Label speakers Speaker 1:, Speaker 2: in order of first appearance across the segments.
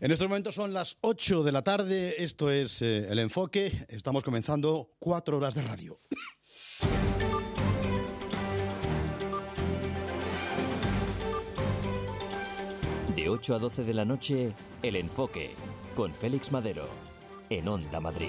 Speaker 1: En estos momentos son las 8 de la tarde, esto es El Enfoque, estamos comenzando 4 horas de radio.
Speaker 2: De 8 a 12 de la noche, El Enfoque, con Félix Madero, en Onda Madrid.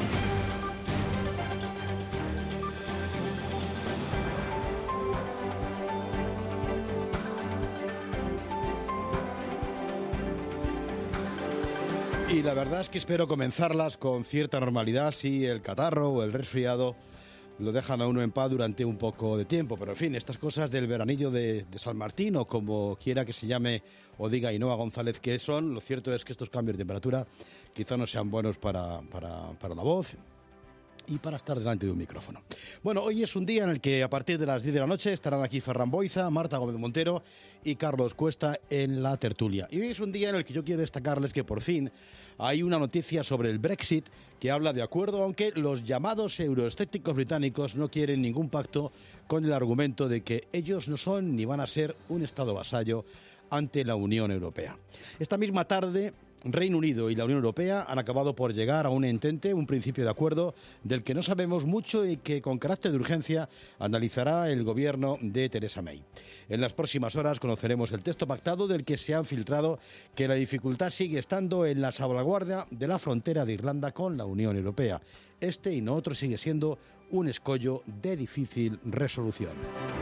Speaker 1: Y la verdad es que espero comenzarlas con cierta normalidad, si el catarro o el resfriado lo dejan a uno en paz durante un poco de tiempo. Pero en fin, estas cosas del veranillo de San Martín, o como quiera que se llame o diga Ainhoa González que son, lo cierto es que estos cambios de temperatura quizá no sean buenos para la voz y para estar delante de un micrófono. Bueno, hoy es un día en el que a partir de las 10 de la noche estarán aquí Ferran Boiza, Marta Gómez Montero y Carlos Cuesta en la tertulia. Y hoy es un día en el que yo quiero destacarles que por fin hay una noticia sobre el Brexit que habla de acuerdo, aunque los llamados euroescépticos británicos no quieren ningún pacto con el argumento de que ellos no son ni van a ser un Estado vasallo ante la Unión Europea. Esta misma tarde, Reino Unido y la Unión Europea han acabado por llegar a un entente, un principio de acuerdo del que no sabemos mucho y que con carácter de urgencia analizará el gobierno de Theresa May. En las próximas horas conoceremos el texto pactado, del que se han filtrado que la dificultad sigue estando en la salvaguardia de la frontera de Irlanda con la Unión Europea. Este y no otro sigue siendo un escollo de difícil resolución.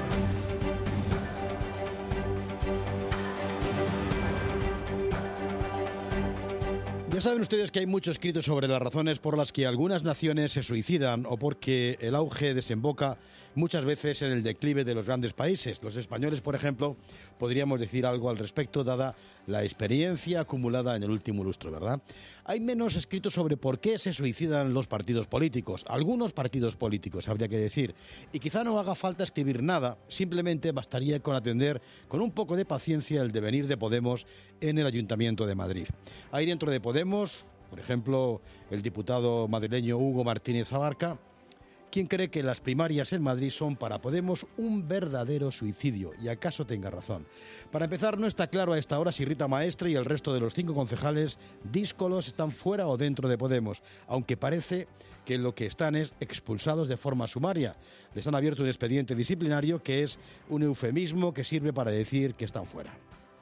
Speaker 1: Ya saben ustedes que hay mucho escrito sobre las razones por las que algunas naciones se suicidan o porque el auge desemboca muchas veces en el declive de los grandes países. Los españoles, por ejemplo, podríamos decir algo al respecto, dada la experiencia acumulada en el último lustro, ¿verdad? Hay menos escrito sobre por qué se suicidan los partidos políticos, algunos partidos políticos, habría que decir, y quizá no haga falta escribir nada, simplemente bastaría con atender con un poco de paciencia el devenir de Podemos en el Ayuntamiento de Madrid. Hay dentro de Podemos, por ejemplo, el diputado madrileño Hugo Martínez Abarca, quien cree que las primarias en Madrid son para Podemos un verdadero suicidio, y acaso tenga razón. Para empezar, no está claro a esta hora si Rita Maestre y el resto de los 5 concejales díscolos están fuera o dentro de Podemos, aunque parece que lo que están es expulsados de forma sumaria. Les han abierto un expediente disciplinario que es un eufemismo que sirve para decir que están fuera.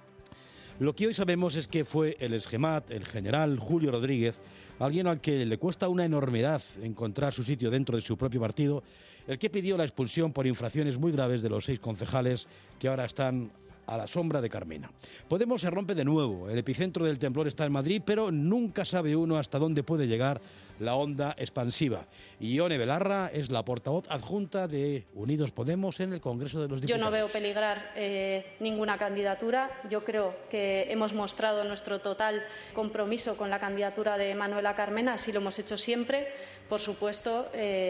Speaker 1: Lo que hoy sabemos es que fue el exgemat, el general Julio Rodríguez, alguien al que le cuesta una enormidad encontrar su sitio dentro de su propio partido, el que pidió la expulsión por infracciones muy graves de los 6 concejales que ahora están a la sombra de Carmena. Podemos se rompe de nuevo, el epicentro del temblor está en Madrid, pero nunca sabe uno hasta dónde puede llegar la onda expansiva. Y Ione Belarra es la portavoz adjunta de Unidos Podemos en el Congreso de los Diputados.
Speaker 3: Yo no veo peligrar ninguna candidatura. Yo creo que hemos mostrado nuestro total compromiso con la candidatura de Manuela Carmena, así lo hemos hecho siempre. Por supuesto,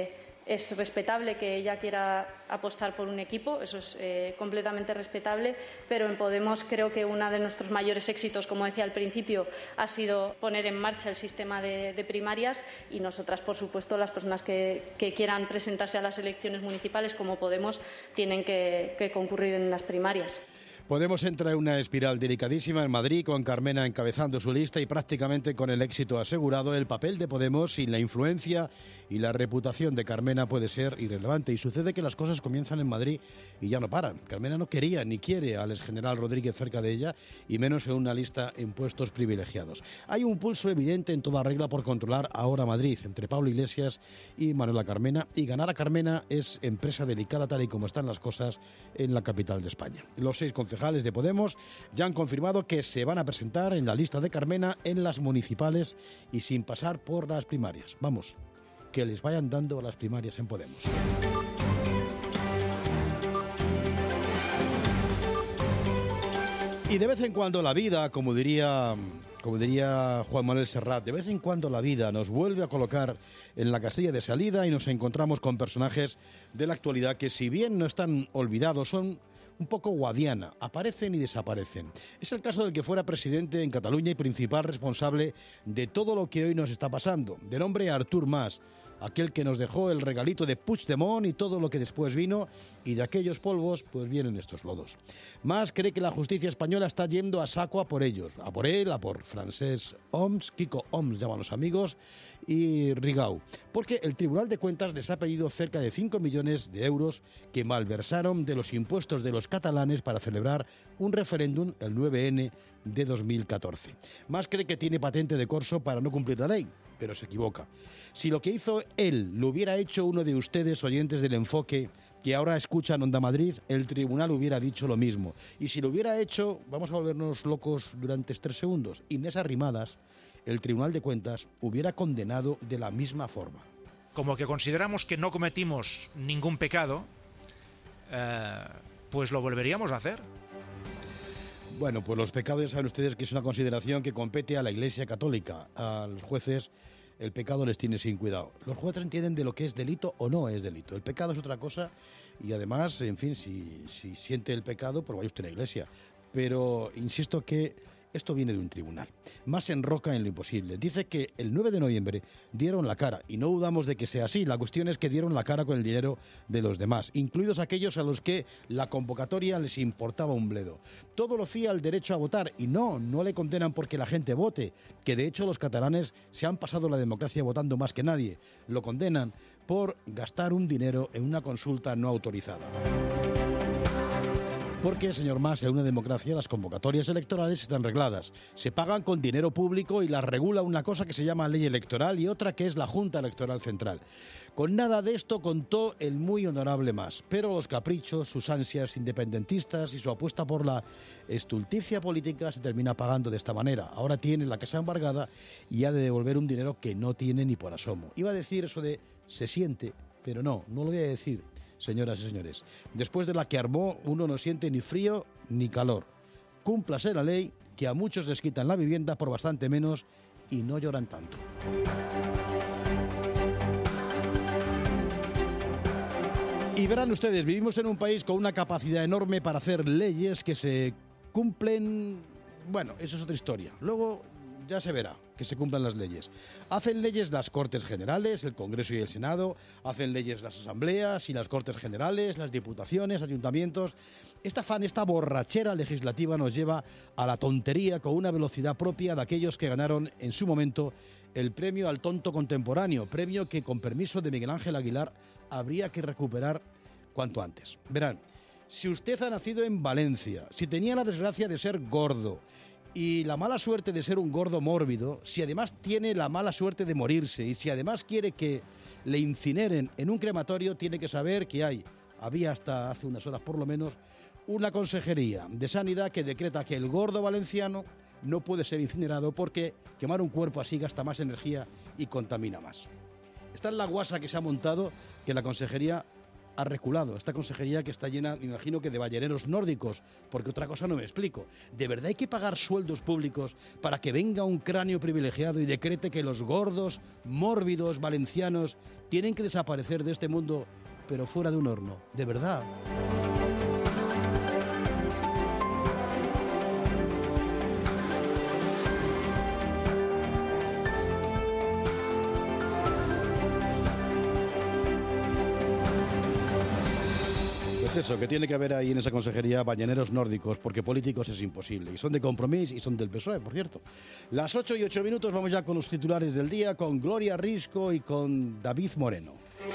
Speaker 3: es respetable que ella quiera apostar por un equipo, eso es completamente respetable, pero en Podemos creo que uno de nuestros mayores éxitos, como decía al principio, ha sido poner en marcha el sistema de primarias, y nosotras, por supuesto, las personas que quieran presentarse a las elecciones municipales como Podemos tienen que concurrir en las primarias.
Speaker 1: Podemos entra en una espiral delicadísima en Madrid, con Carmena encabezando su lista y prácticamente con el éxito asegurado. El papel de Podemos sin la influencia y la reputación de Carmena puede ser irrelevante, y sucede que las cosas comienzan en Madrid y ya no paran. Carmena no quería ni quiere al exgeneral Rodríguez cerca de ella, y menos en una lista en puestos privilegiados. Hay un pulso evidente en toda regla por controlar ahora Madrid, entre Pablo Iglesias y Manuela Carmena, y ganar a Carmena es empresa delicada tal y como están las cosas en la capital de España. Los 6 concejales de Podemos ya han confirmado que se van a presentar en la lista de Carmena en las municipales y sin pasar por las primarias. Vamos, que les vayan dando las primarias en Podemos. Y de vez en cuando la vida, como diría Juan Manuel Serrat, de vez en cuando la vida nos vuelve a colocar en la casilla de salida y nos encontramos con personajes de la actualidad que, si bien no están olvidados, son un poco Guadiana, aparecen y desaparecen. Es el caso del que fuera presidente en Cataluña y principal responsable de todo lo que hoy nos está pasando, de nombre Artur Mas. aquel que nos dejó el regalito de Puigdemont y todo lo que después vino, y de aquellos polvos pues vienen estos lodos. Mas cree que la justicia española está yendo a saco a por ellos, a por él, a por Francesc Homs, Quico Homs llaman los amigos, y Rigau, porque el Tribunal de Cuentas les ha pedido cerca de 5 millones de euros que malversaron de los impuestos de los catalanes para celebrar un referéndum, el 9N de 2014. Mas cree que tiene patente de corso para no cumplir la ley, pero se equivoca. Si lo que hizo él lo hubiera hecho uno de ustedes, oyentes del Enfoque, que ahora escuchan Onda Madrid, el tribunal hubiera dicho lo mismo. Y si lo hubiera hecho, vamos a volvernos locos durante 3 segundos, Inés Arrimadas, el Tribunal de Cuentas hubiera condenado de la misma forma.
Speaker 4: Como que consideramos que no cometimos ningún pecado, pues lo volveríamos a hacer.
Speaker 1: Bueno, pues los pecados ya saben ustedes que es una consideración que compete a la Iglesia Católica. A los jueces el pecado les tiene sin cuidado. Los jueces entienden de lo que es delito o no es delito. El pecado es otra cosa y además, en fin, si siente el pecado, pues vaya usted a la Iglesia. Pero insisto que esto viene de un tribunal. Más se enroca en lo imposible. Dice que el 9 de noviembre dieron la cara, y no dudamos de que sea así. La cuestión es que dieron la cara con el dinero de los demás, incluidos aquellos a los que la convocatoria les importaba un bledo. Todo lo fía al derecho a votar, y no le condenan porque la gente vote, que de hecho los catalanes se han pasado la democracia votando más que nadie. Lo condenan por gastar un dinero en una consulta no autorizada. Porque, señor Mas, en una democracia las convocatorias electorales están regladas. Se pagan con dinero público y las regula una cosa que se llama ley electoral y otra que es la Junta Electoral Central. Con nada de esto contó el muy honorable Mas, pero los caprichos, sus ansias independentistas y su apuesta por la estulticia política se termina pagando de esta manera. Ahora tiene la casa embargada y ha de devolver un dinero que no tiene ni por asomo. Iba a decir eso de se siente, pero no lo voy a decir. Señoras y señores, después de la que armó, uno no siente ni frío ni calor. Cúmplase la ley, que a muchos les quitan la vivienda por bastante menos y no lloran tanto. Y verán ustedes, vivimos en un país con una capacidad enorme para hacer leyes que se cumplen. Bueno, eso es otra historia. Luego ya se verá que se cumplan las leyes. Hacen leyes las Cortes Generales, el Congreso y el Senado, hacen leyes las Asambleas y las Cortes Generales, las Diputaciones, ayuntamientos. Esta borrachera legislativa nos lleva a la tontería con una velocidad propia de aquellos que ganaron en su momento el premio al tonto contemporáneo, premio que, con permiso de Miguel Ángel Aguilar, habría que recuperar cuanto antes. Verán, si usted ha nacido en Valencia, si tenía la desgracia de ser gordo y la mala suerte de ser un gordo mórbido, si además tiene la mala suerte de morirse y si además quiere que le incineren en un crematorio, tiene que saber que había hasta hace unas horas por lo menos, una consejería de sanidad que decreta que el gordo valenciano no puede ser incinerado porque quemar un cuerpo así gasta más energía y contamina más. Esta es la guasa que se ha montado, que la consejería ha reculado. Esta consejería que está llena, me imagino que de balleneros nórdicos, porque otra cosa no me explico. ¿De verdad hay que pagar sueldos públicos para que venga un cráneo privilegiado y decrete que los gordos, mórbidos valencianos tienen que desaparecer de este mundo, pero fuera de un horno? ¿De verdad? Pues eso, que tiene que haber ahí en esa consejería balleneros nórdicos, porque políticos es imposible. Y son de Compromís y son del PSOE, por cierto. Las 8:08, vamos ya con los titulares del día, con Gloria Risco y con David Moreno.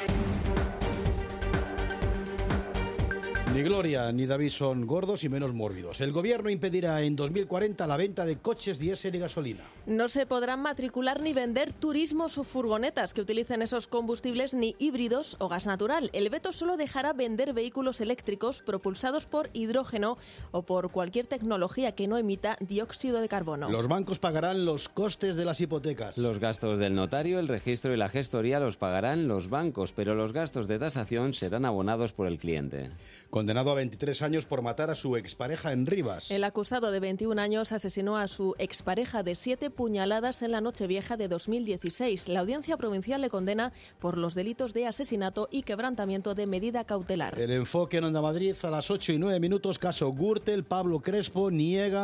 Speaker 1: Ni Gloria ni David son gordos y menos mórbidos. El gobierno impedirá en 2040 la venta de coches diésel y gasolina.
Speaker 5: No se podrán matricular ni vender turismos o furgonetas que utilicen esos combustibles, ni híbridos o gas natural. El veto solo dejará vender vehículos eléctricos propulsados por hidrógeno o por cualquier tecnología que no emita dióxido de carbono.
Speaker 1: Los bancos pagarán los costes de las hipotecas.
Speaker 6: Los gastos del notario, el registro y la gestoría los pagarán los bancos, pero los gastos de tasación serán abonados por el cliente.
Speaker 1: Condenado a 23 años por matar a su expareja en Rivas.
Speaker 5: El acusado de 21 años asesinó a su expareja de 7 puñaladas en la Nochevieja de 2016. La audiencia provincial le condena por los delitos de asesinato y quebrantamiento de medida cautelar.
Speaker 1: El Enfoque en Onda Madrid a las 8:09, caso Gürtel. Pablo Crespo niega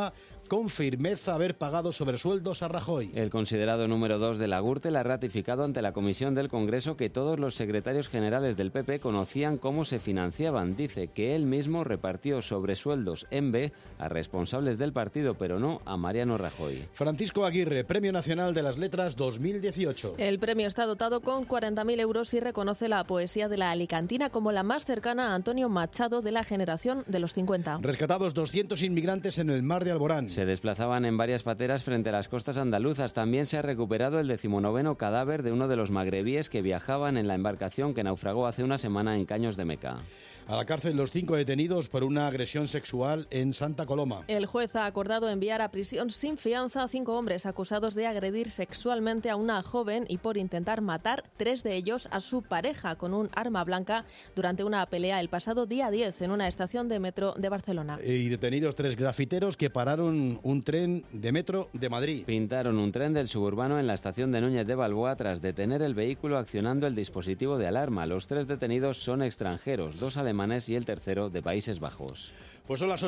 Speaker 1: con firmeza haber pagado sobresueldos a Rajoy.
Speaker 6: El considerado número 2 de la Gürtel ha ratificado ante la Comisión del Congreso que todos los secretarios generales del PP conocían cómo se financiaban. Dice que él mismo repartió sobresueldos en B a responsables del partido, pero no a Mariano Rajoy.
Speaker 1: Francisco Aguirre, Premio Nacional de las Letras 2018.
Speaker 5: El premio está dotado con 40.000 euros y reconoce la poesía de la alicantina como la más cercana a Antonio Machado de la generación de los 50.
Speaker 1: Rescatados 200 inmigrantes en el mar de Alborán.
Speaker 6: Se desplazaban en varias pateras frente a las costas andaluzas. También se ha recuperado el 19º cadáver de uno de los magrebíes que viajaban en la embarcación que naufragó hace una semana en Caños de Meca.
Speaker 1: A la cárcel los 5 detenidos por una agresión sexual en Santa Coloma.
Speaker 5: El juez ha acordado enviar a prisión sin fianza a 5 hombres acusados de agredir sexualmente a una joven y por intentar matar 3 de ellos a su pareja con un arma blanca durante una pelea el pasado día 10 en una estación de metro de Barcelona.
Speaker 1: Y detenidos 3 grafiteros que pararon un tren de metro de Madrid.
Speaker 6: Pintaron un tren del suburbano en la estación de Núñez de Balboa tras detener el vehículo accionando el dispositivo de alarma. Los 3 detenidos son extranjeros, 2 alemanes y el tercero de Países Bajos.
Speaker 1: Pues son las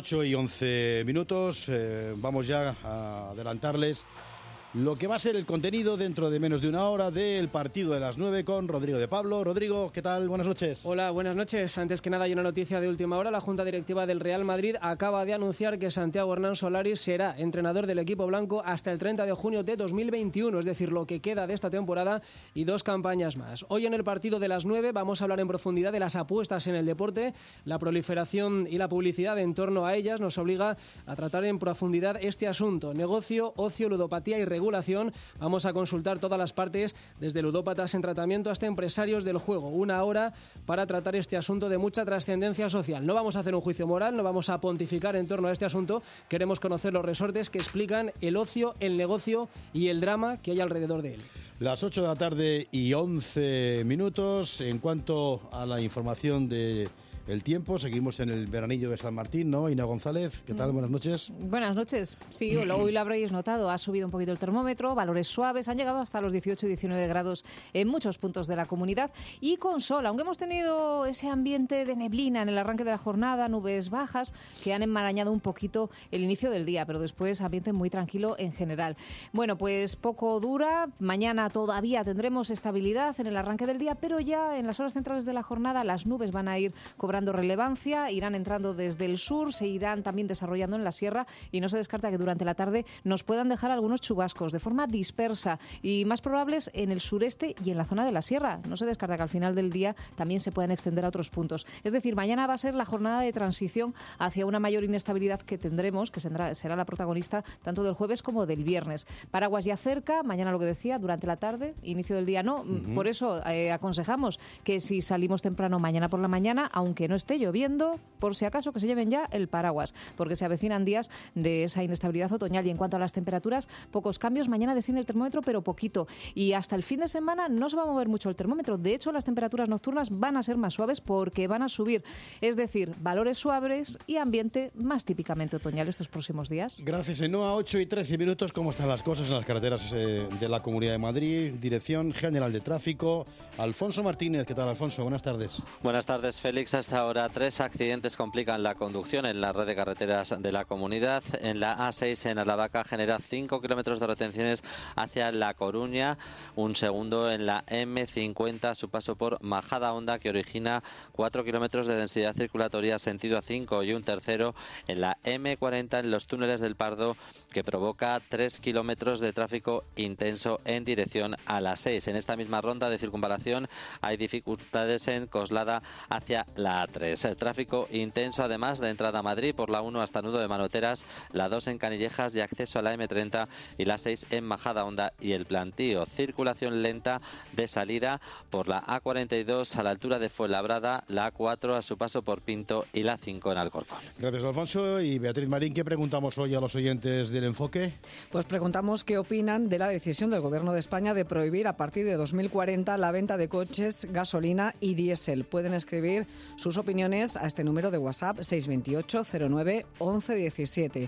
Speaker 1: 8:11. Vamos ya a adelantarles lo que va a ser el contenido dentro de menos de una hora del partido de las 9 con Rodrigo de Pablo. Rodrigo, ¿qué tal? Buenas noches.
Speaker 7: Hola, buenas noches. Antes que nada hay una noticia de última hora. La Junta Directiva del Real Madrid acaba de anunciar que Santiago Hernán Solari será entrenador del equipo blanco hasta el 30 de junio de 2021, es decir, lo que queda de esta temporada y 2 campañas más. Hoy en el partido de las 9 vamos a hablar en profundidad de las apuestas en el deporte. La proliferación y la publicidad en torno a ellas nos obliga a tratar en profundidad este asunto. Negocio, ocio, ludopatía y regulación. Vamos a consultar todas las partes, desde ludópatas en tratamiento hasta empresarios del juego. 1 hora para tratar este asunto de mucha trascendencia social. No vamos a hacer un juicio moral, no vamos a pontificar en torno a este asunto. Queremos conocer los resortes que explican el ocio, el negocio y el drama que hay alrededor de él.
Speaker 1: Las 8 de la tarde y 11 minutos. En cuanto a la información de el tiempo, seguimos en el veranillo de San Martín, ¿no? Ina González, ¿qué tal? Buenas noches.
Speaker 8: Buenas noches. Sí, hoy lo habréis notado, ha subido un poquito el termómetro, valores suaves, han llegado hasta los 18 y 19 grados en muchos puntos de la comunidad y con sol, aunque hemos tenido ese ambiente de neblina en el arranque de la jornada, nubes bajas que han enmarañado un poquito el inicio del día, pero después ambiente muy tranquilo en general. Bueno, pues poco dura, mañana todavía tendremos estabilidad en el arranque del día, pero ya en las horas centrales de la jornada las nubes van a ir cobrando relevancia, irán entrando desde el sur, se irán también desarrollando en la sierra y no se descarta que durante la tarde nos puedan dejar algunos chubascos de forma dispersa y más probables en el sureste y en la zona de la sierra. No se descarta que al final del día también se puedan extender a otros puntos. Es decir, mañana va a ser la jornada de transición hacia una mayor inestabilidad que tendremos, que será la protagonista tanto del jueves como del viernes. Paraguas ya cerca, mañana lo que decía, durante la tarde, inicio del día no. Por eso aconsejamos que si salimos temprano mañana por la mañana, aunque no esté lloviendo, por si acaso que se lleven ya el paraguas, porque se avecinan días de esa inestabilidad otoñal. Y en cuanto a las temperaturas, pocos cambios. Mañana desciende el termómetro, pero poquito. Y hasta el fin de semana no se va a mover mucho el termómetro. De hecho, las temperaturas nocturnas van a ser más suaves porque van a subir. Es decir, valores suaves y ambiente más típicamente otoñal estos próximos días.
Speaker 1: Gracias, Enoa. 8:13 minutos. ¿Cómo están las cosas en las carreteras de la Comunidad de Madrid? Dirección General de Tráfico. Alfonso Martínez. ¿Qué tal, Alfonso? Buenas tardes.
Speaker 9: Buenas tardes, Félix. Hasta ahora 3 accidentes complican la conducción en la red de carreteras de la comunidad. En la A6 en Aravaca genera 5 kilómetros de retenciones hacia La Coruña. Un segundo en la M50 a su paso por Majadahonda, que origina 4 kilómetros de densidad circulatoria sentido A5, y un tercero en la M40 en los túneles del Pardo, que provoca 3 kilómetros de tráfico intenso en dirección a la 6. En esta misma ronda de circunvalación hay dificultades en Coslada hacia la A3. El tráfico intenso además de entrada a Madrid por la 1 hasta Nudo de Manoteras, la 2 en Canillejas y acceso a la M30 y la 6 en Majadahonda y el Plantío. Circulación lenta de salida por la A42 a la altura de Fuenlabrada, la A4 a su paso por Pinto y la 5 en Alcorcón.
Speaker 1: Gracias, Alfonso. Y Beatriz Marín, ¿qué preguntamos hoy a los oyentes del Enfoque?
Speaker 10: Pues preguntamos qué opinan de la decisión del Gobierno de España de prohibir a partir de 2040 la venta de coches, gasolina y diésel. Pueden escribir sus opiniones a este número de WhatsApp 628 09 11 17,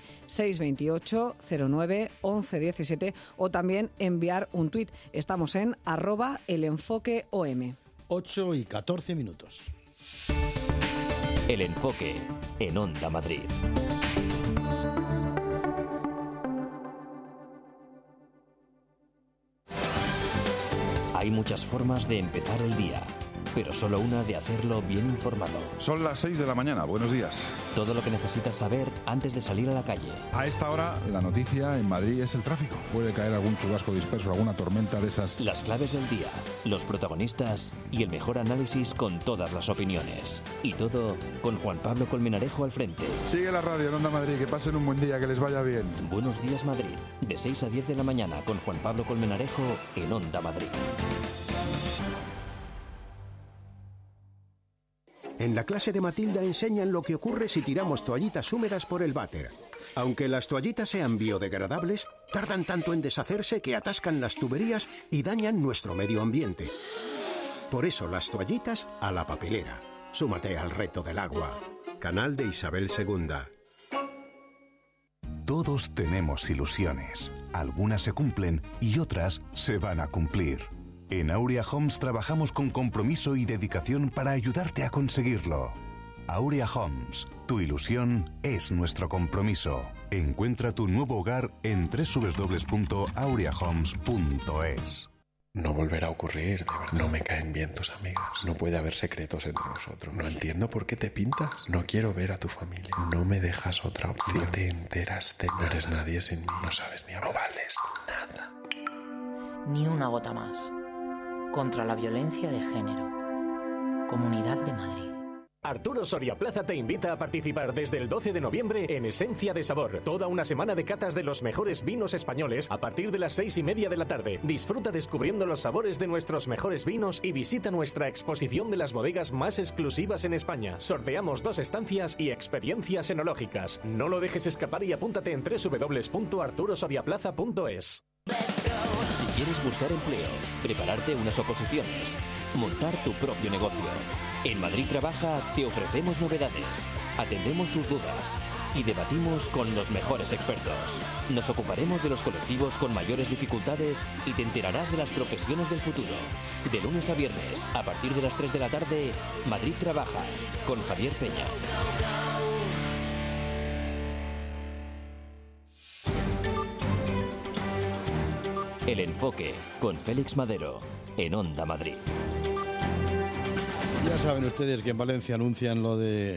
Speaker 10: 628 09 11 17, o también enviar un tuit. Estamos en @elenfoqueom.
Speaker 1: 8:14 minutos.
Speaker 2: El Enfoque en Onda Madrid. Hay muchas formas de empezar el día, pero solo una de hacerlo bien informado.
Speaker 11: Son las 6 de la mañana, buenos días.
Speaker 2: Todo lo que necesitas saber antes de salir a la calle.
Speaker 11: A esta hora, la noticia en Madrid es el tráfico. Puede caer algún chubasco disperso, alguna tormenta de esas.
Speaker 2: Las claves del día, los protagonistas y el mejor análisis con todas las opiniones. Y todo con Juan Pablo Colmenarejo al frente.
Speaker 11: Sigue la radio en Onda Madrid, que pasen un buen día, que les vaya bien.
Speaker 2: Buenos días Madrid, de 6 a 10 de la mañana con Juan Pablo Colmenarejo en Onda Madrid.
Speaker 12: En la clase de Matilda enseñan lo que ocurre si tiramos toallitas húmedas por el váter. Aunque las toallitas sean biodegradables, tardan tanto en deshacerse que atascan las tuberías y dañan nuestro medio ambiente. Por eso las toallitas a la papelera. Súmate al reto del agua. Canal de Isabel II.
Speaker 13: Todos tenemos ilusiones. Algunas se cumplen y otras se van a cumplir. En Aurea Homes trabajamos con compromiso y dedicación para ayudarte a conseguirlo. Aurea Homes, tu ilusión es nuestro compromiso. Encuentra tu nuevo hogar en www.aureahomes.es.
Speaker 14: No volverá a ocurrir, de verdad. No me caen bien tus amigas. No puede haber secretos entre nosotros. No entiendo por qué te pintas. No quiero ver a tu familia. No me dejas otra opción. No te enteras de nada. No eres nadie sin mí. No sabes ni hablar. No vales nada.
Speaker 15: Ni una gota más. Contra la violencia de género. Comunidad de Madrid.
Speaker 16: Arturo Soria Plaza te invita a participar desde el 12 de noviembre en Esencia de Sabor. Toda una semana de catas de los mejores vinos españoles a partir de las 6:30 de la tarde. Disfruta descubriendo los sabores de nuestros mejores vinos y visita nuestra exposición de las bodegas más exclusivas en España. Sorteamos 2 estancias y experiencias enológicas. No lo dejes escapar y apúntate en www.arturosoriaplaza.es.
Speaker 2: Si quieres buscar empleo, prepararte unas oposiciones, montar tu propio negocio. En Madrid Trabaja te ofrecemos novedades, atendemos tus dudas y debatimos con los mejores expertos. Nos ocuparemos de los colectivos con mayores dificultades y te enterarás de las profesiones del futuro. De lunes a viernes, a partir de las 3 de la tarde, Madrid Trabaja, con Javier Peña. El Enfoque, con Félix Madero, en Onda Madrid.
Speaker 1: Ya saben ustedes que en Valencia anuncian lo de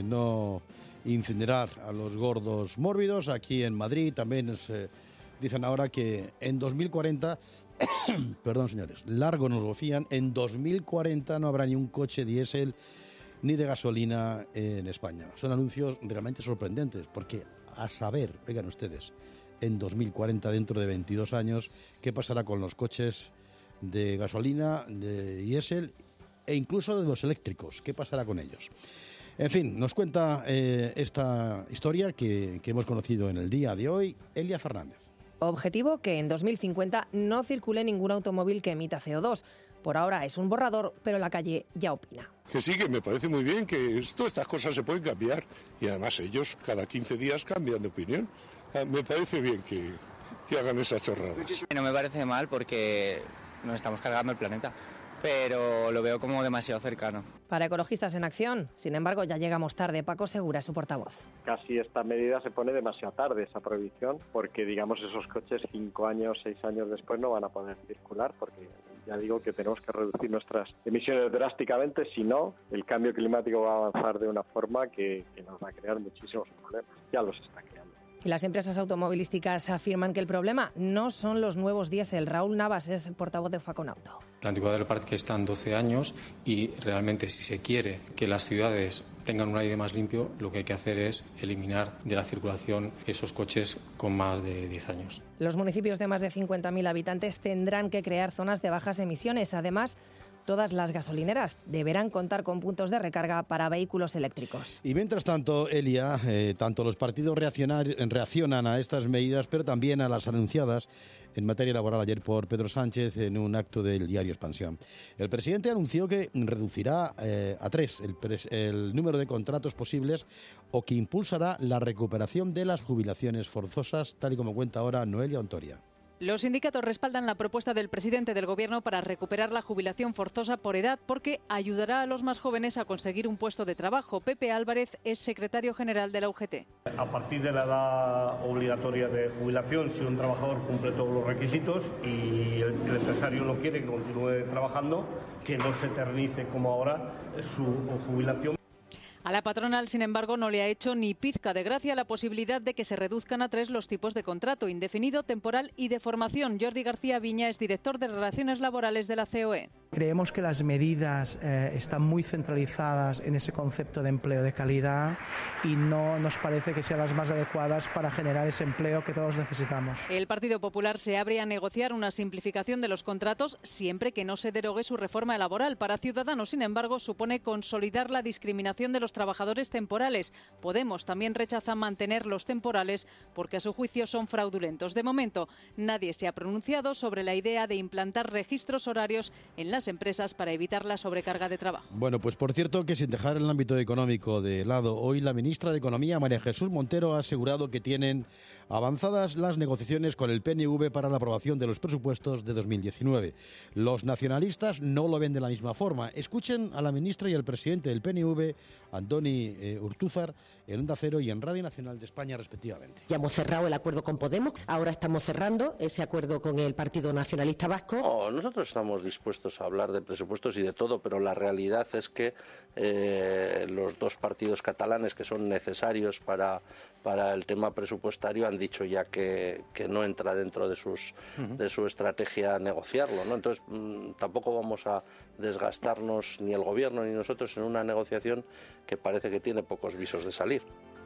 Speaker 1: no incinerar a los gordos mórbidos. Aquí en Madrid también dicen ahora que en 2040, perdón señores, largo nos lo fían, en 2040 no habrá ni un coche diésel ni de gasolina en España. Son anuncios realmente sorprendentes, porque a saber, oigan ustedes, en 2040, dentro de 22 años, qué pasará con los coches de gasolina, de diésel e incluso de los eléctricos, qué pasará con ellos. En fin, nos cuenta esta historia que hemos conocido en el día de hoy, Elia Fernández.
Speaker 17: Objetivo: que en 2050 no circule ningún automóvil que emita CO2. Por ahora es un borrador, pero la calle ya opina.
Speaker 18: Que sí, que me parece muy bien, que todas estas cosas se pueden cambiar y además ellos cada 15 días cambian de opinión. Me parece bien que hagan esas chorradas.
Speaker 19: No me parece mal porque nos estamos cargando el planeta, pero lo veo como demasiado cercano.
Speaker 17: Para Ecologistas en Acción, sin embargo, ya llegamos tarde. Paco Segura, su portavoz.
Speaker 20: Casi esta medida se pone demasiado tarde, esa prohibición, porque digamos esos coches 5 años, 6 años después no van a poder circular, porque ya digo que tenemos que reducir nuestras emisiones drásticamente, si no, el cambio climático va a avanzar de una forma que nos va a crear muchísimos problemas. Ya los está creando.
Speaker 17: Y las empresas automovilísticas afirman que el problema no son los nuevos diésel. Raúl Navas es portavoz de Faconauto.
Speaker 21: La antigüedad del parque está en 12 años y realmente si se quiere que las ciudades tengan un aire más limpio, lo que hay que hacer es eliminar de la circulación esos coches con más de 10 años.
Speaker 17: Los municipios de más de 50.000 habitantes tendrán que crear zonas de bajas emisiones. Además, todas las gasolineras deberán contar con puntos de recarga para vehículos eléctricos.
Speaker 1: Y mientras tanto, Elia, tanto los partidos reaccionan a estas medidas, pero también a las anunciadas en materia laboral ayer por Pedro Sánchez en un acto del diario Expansión. El presidente anunció que reducirá a 3 el número de contratos posibles o que impulsará la recuperación de las jubilaciones forzosas, tal y como cuenta ahora Noelia Ontoria.
Speaker 3: Los sindicatos respaldan la propuesta del presidente del Gobierno para recuperar la jubilación forzosa por edad porque ayudará a los más jóvenes a conseguir un puesto de trabajo. Pepe Álvarez es secretario general de la UGT.
Speaker 22: A partir de la edad obligatoria de jubilación, si un trabajador cumple todos los requisitos y el empresario no quiere que continúe trabajando, que no se eternice como ahora su jubilación.
Speaker 3: A la patronal, sin embargo, no le ha hecho ni pizca de gracia la posibilidad de que se reduzcan a 3 los tipos de contrato: indefinido, temporal y de formación. Jordi García Viña es director de Relaciones Laborales de la COE.
Speaker 23: Creemos que las medidas están muy centralizadas en ese concepto de empleo de calidad y no nos parece que sean las más adecuadas para generar ese empleo que todos necesitamos.
Speaker 3: El Partido Popular se abre a negociar una simplificación de los contratos siempre que no se derogue su reforma laboral. Para Ciudadanos, sin embargo, supone consolidar la discriminación de los trabajadores temporales. Podemos también rechaza mantener los temporales porque a su juicio son fraudulentos. De momento, nadie se ha pronunciado sobre la idea de implantar registros horarios en las empresas para evitar la sobrecarga de trabajo.
Speaker 1: Bueno, pues por cierto que sin dejar el ámbito económico de lado, hoy la ministra de Economía, María Jesús Montero, ha asegurado que tienen avanzadas las negociaciones con el PNV para la aprobación de los presupuestos de 2019. Los nacionalistas no lo ven de la misma forma. Escuchen a la ministra y al presidente del PNV, Andoni Urtúzar, en Onda Cero y en Radio Nacional de España, respectivamente.
Speaker 24: Ya hemos cerrado el acuerdo con Podemos, ahora estamos cerrando ese acuerdo con el Partido Nacionalista Vasco.
Speaker 25: Nosotros estamos dispuestos a hablar de presupuestos y de todo, pero la realidad es que los dos partidos catalanes que son necesarios para el tema presupuestario han dicho ya que no entra dentro de su estrategia negociarlo, ¿no? Entonces tampoco vamos a desgastarnos ni el Gobierno ni nosotros en una negociación que parece que tiene pocos visos de salir.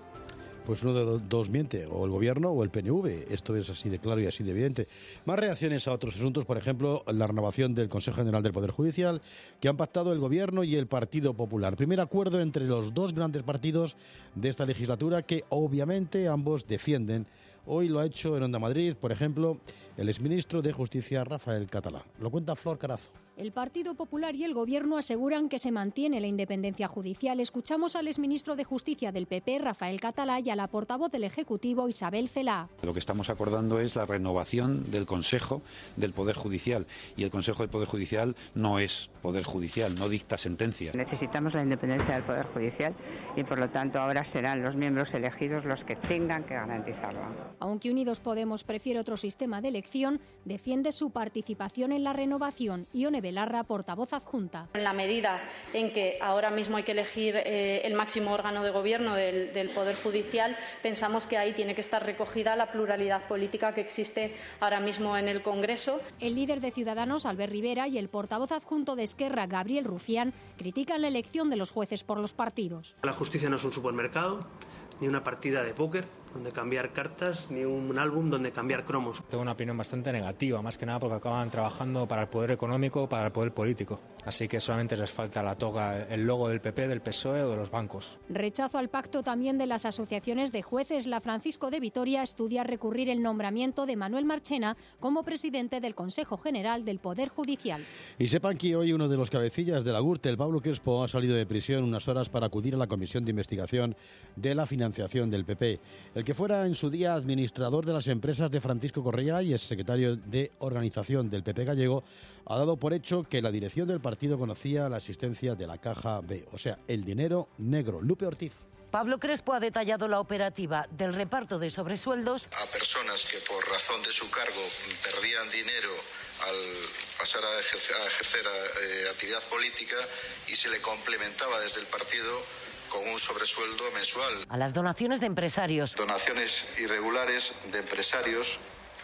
Speaker 1: Pues uno de los dos miente, o el Gobierno o el PNV. Esto es así de claro y así de evidente. Más reacciones a otros asuntos, por ejemplo, la renovación del Consejo General del Poder Judicial, que han pactado el Gobierno y el Partido Popular. Primer acuerdo entre los dos grandes partidos de esta legislatura que obviamente ambos defienden. Hoy lo ha hecho en Onda Madrid, por ejemplo, el exministro de Justicia, Rafael Catalá. Lo cuenta Flor Carazo.
Speaker 26: El Partido Popular y el Gobierno aseguran que se mantiene la independencia judicial. Escuchamos al exministro de Justicia del PP, Rafael Catalá, y a la portavoz del Ejecutivo, Isabel Celaá.
Speaker 27: Lo que estamos acordando es la renovación del Consejo del Poder Judicial. Y el Consejo del Poder Judicial no es Poder Judicial, no dicta sentencias.
Speaker 28: Necesitamos la independencia del Poder Judicial y, por lo tanto, ahora serán los miembros elegidos los que tengan que garantizarlo.
Speaker 26: Aunque Unidos Podemos prefiere otro sistema de elección, defiende su participación en la renovación. Ione Belarra, portavoz adjunta.
Speaker 29: En la medida en que ahora mismo hay que elegir el máximo órgano de gobierno del Poder Judicial, pensamos que ahí tiene que estar recogida la pluralidad política que existe ahora mismo en el Congreso.
Speaker 26: El líder de Ciudadanos, Albert Rivera, y el portavoz adjunto de Esquerra, Gabriel Rufián, critican la elección de los jueces por los partidos.
Speaker 30: La justicia no es un supermercado, ni una partida de póker donde cambiar cartas, ni un álbum donde cambiar cromos.
Speaker 31: Tengo una opinión bastante negativa, más que nada porque acaban trabajando para el poder económico, para el poder político. Así que solamente les falta la toga, el logo del PP, del PSOE o de los bancos.
Speaker 26: Rechazo al pacto también de las asociaciones de jueces. La Francisco de Vitoria estudia recurrir el nombramiento de Manuel Marchena como presidente del Consejo General del Poder Judicial.
Speaker 1: Y sepan que hoy uno de los cabecillas de la Gürtel, Pablo Crespo, ha salido de prisión unas horas para acudir a la Comisión de Investigación de la Financiación del PP. El que fuera en su día administrador de las empresas de Francisco Correa y exsecretario de organización del PP gallego, ha dado por hecho que la dirección del partido conocía la existencia de la Caja B, o sea, el dinero negro. Lupe Ortiz.
Speaker 32: Pablo Crespo ha detallado la operativa del reparto de sobresueldos
Speaker 33: a personas que por razón de su cargo perdían dinero al pasar a ejercer actividad política y se le complementaba desde el partido con un sobresueldo mensual.
Speaker 32: A las donaciones de empresarios.
Speaker 33: Donaciones irregulares de empresarios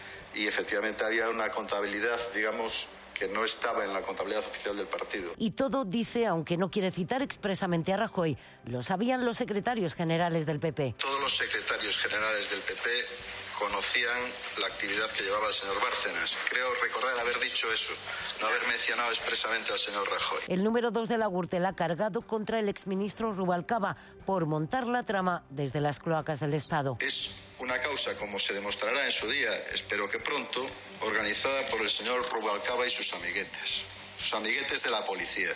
Speaker 33: y efectivamente había una contabilidad, digamos, que no estaba en la contabilidad oficial del partido.
Speaker 32: Y todo, dice, aunque no quiere citar expresamente a Rajoy, lo sabían los secretarios generales del PP.
Speaker 33: Todos los secretarios generales del PP conocían la actividad que llevaba el señor Bárcenas. Creo recordar haber dicho eso, no haber mencionado expresamente al señor Rajoy.
Speaker 32: El número 2 de la Gürtel ha cargado contra el exministro Rubalcaba por montar la trama desde las cloacas del Estado.
Speaker 33: Es una causa, como se demostrará en su día, espero que pronto, organizada por el señor Rubalcaba y sus amiguetes de la policía.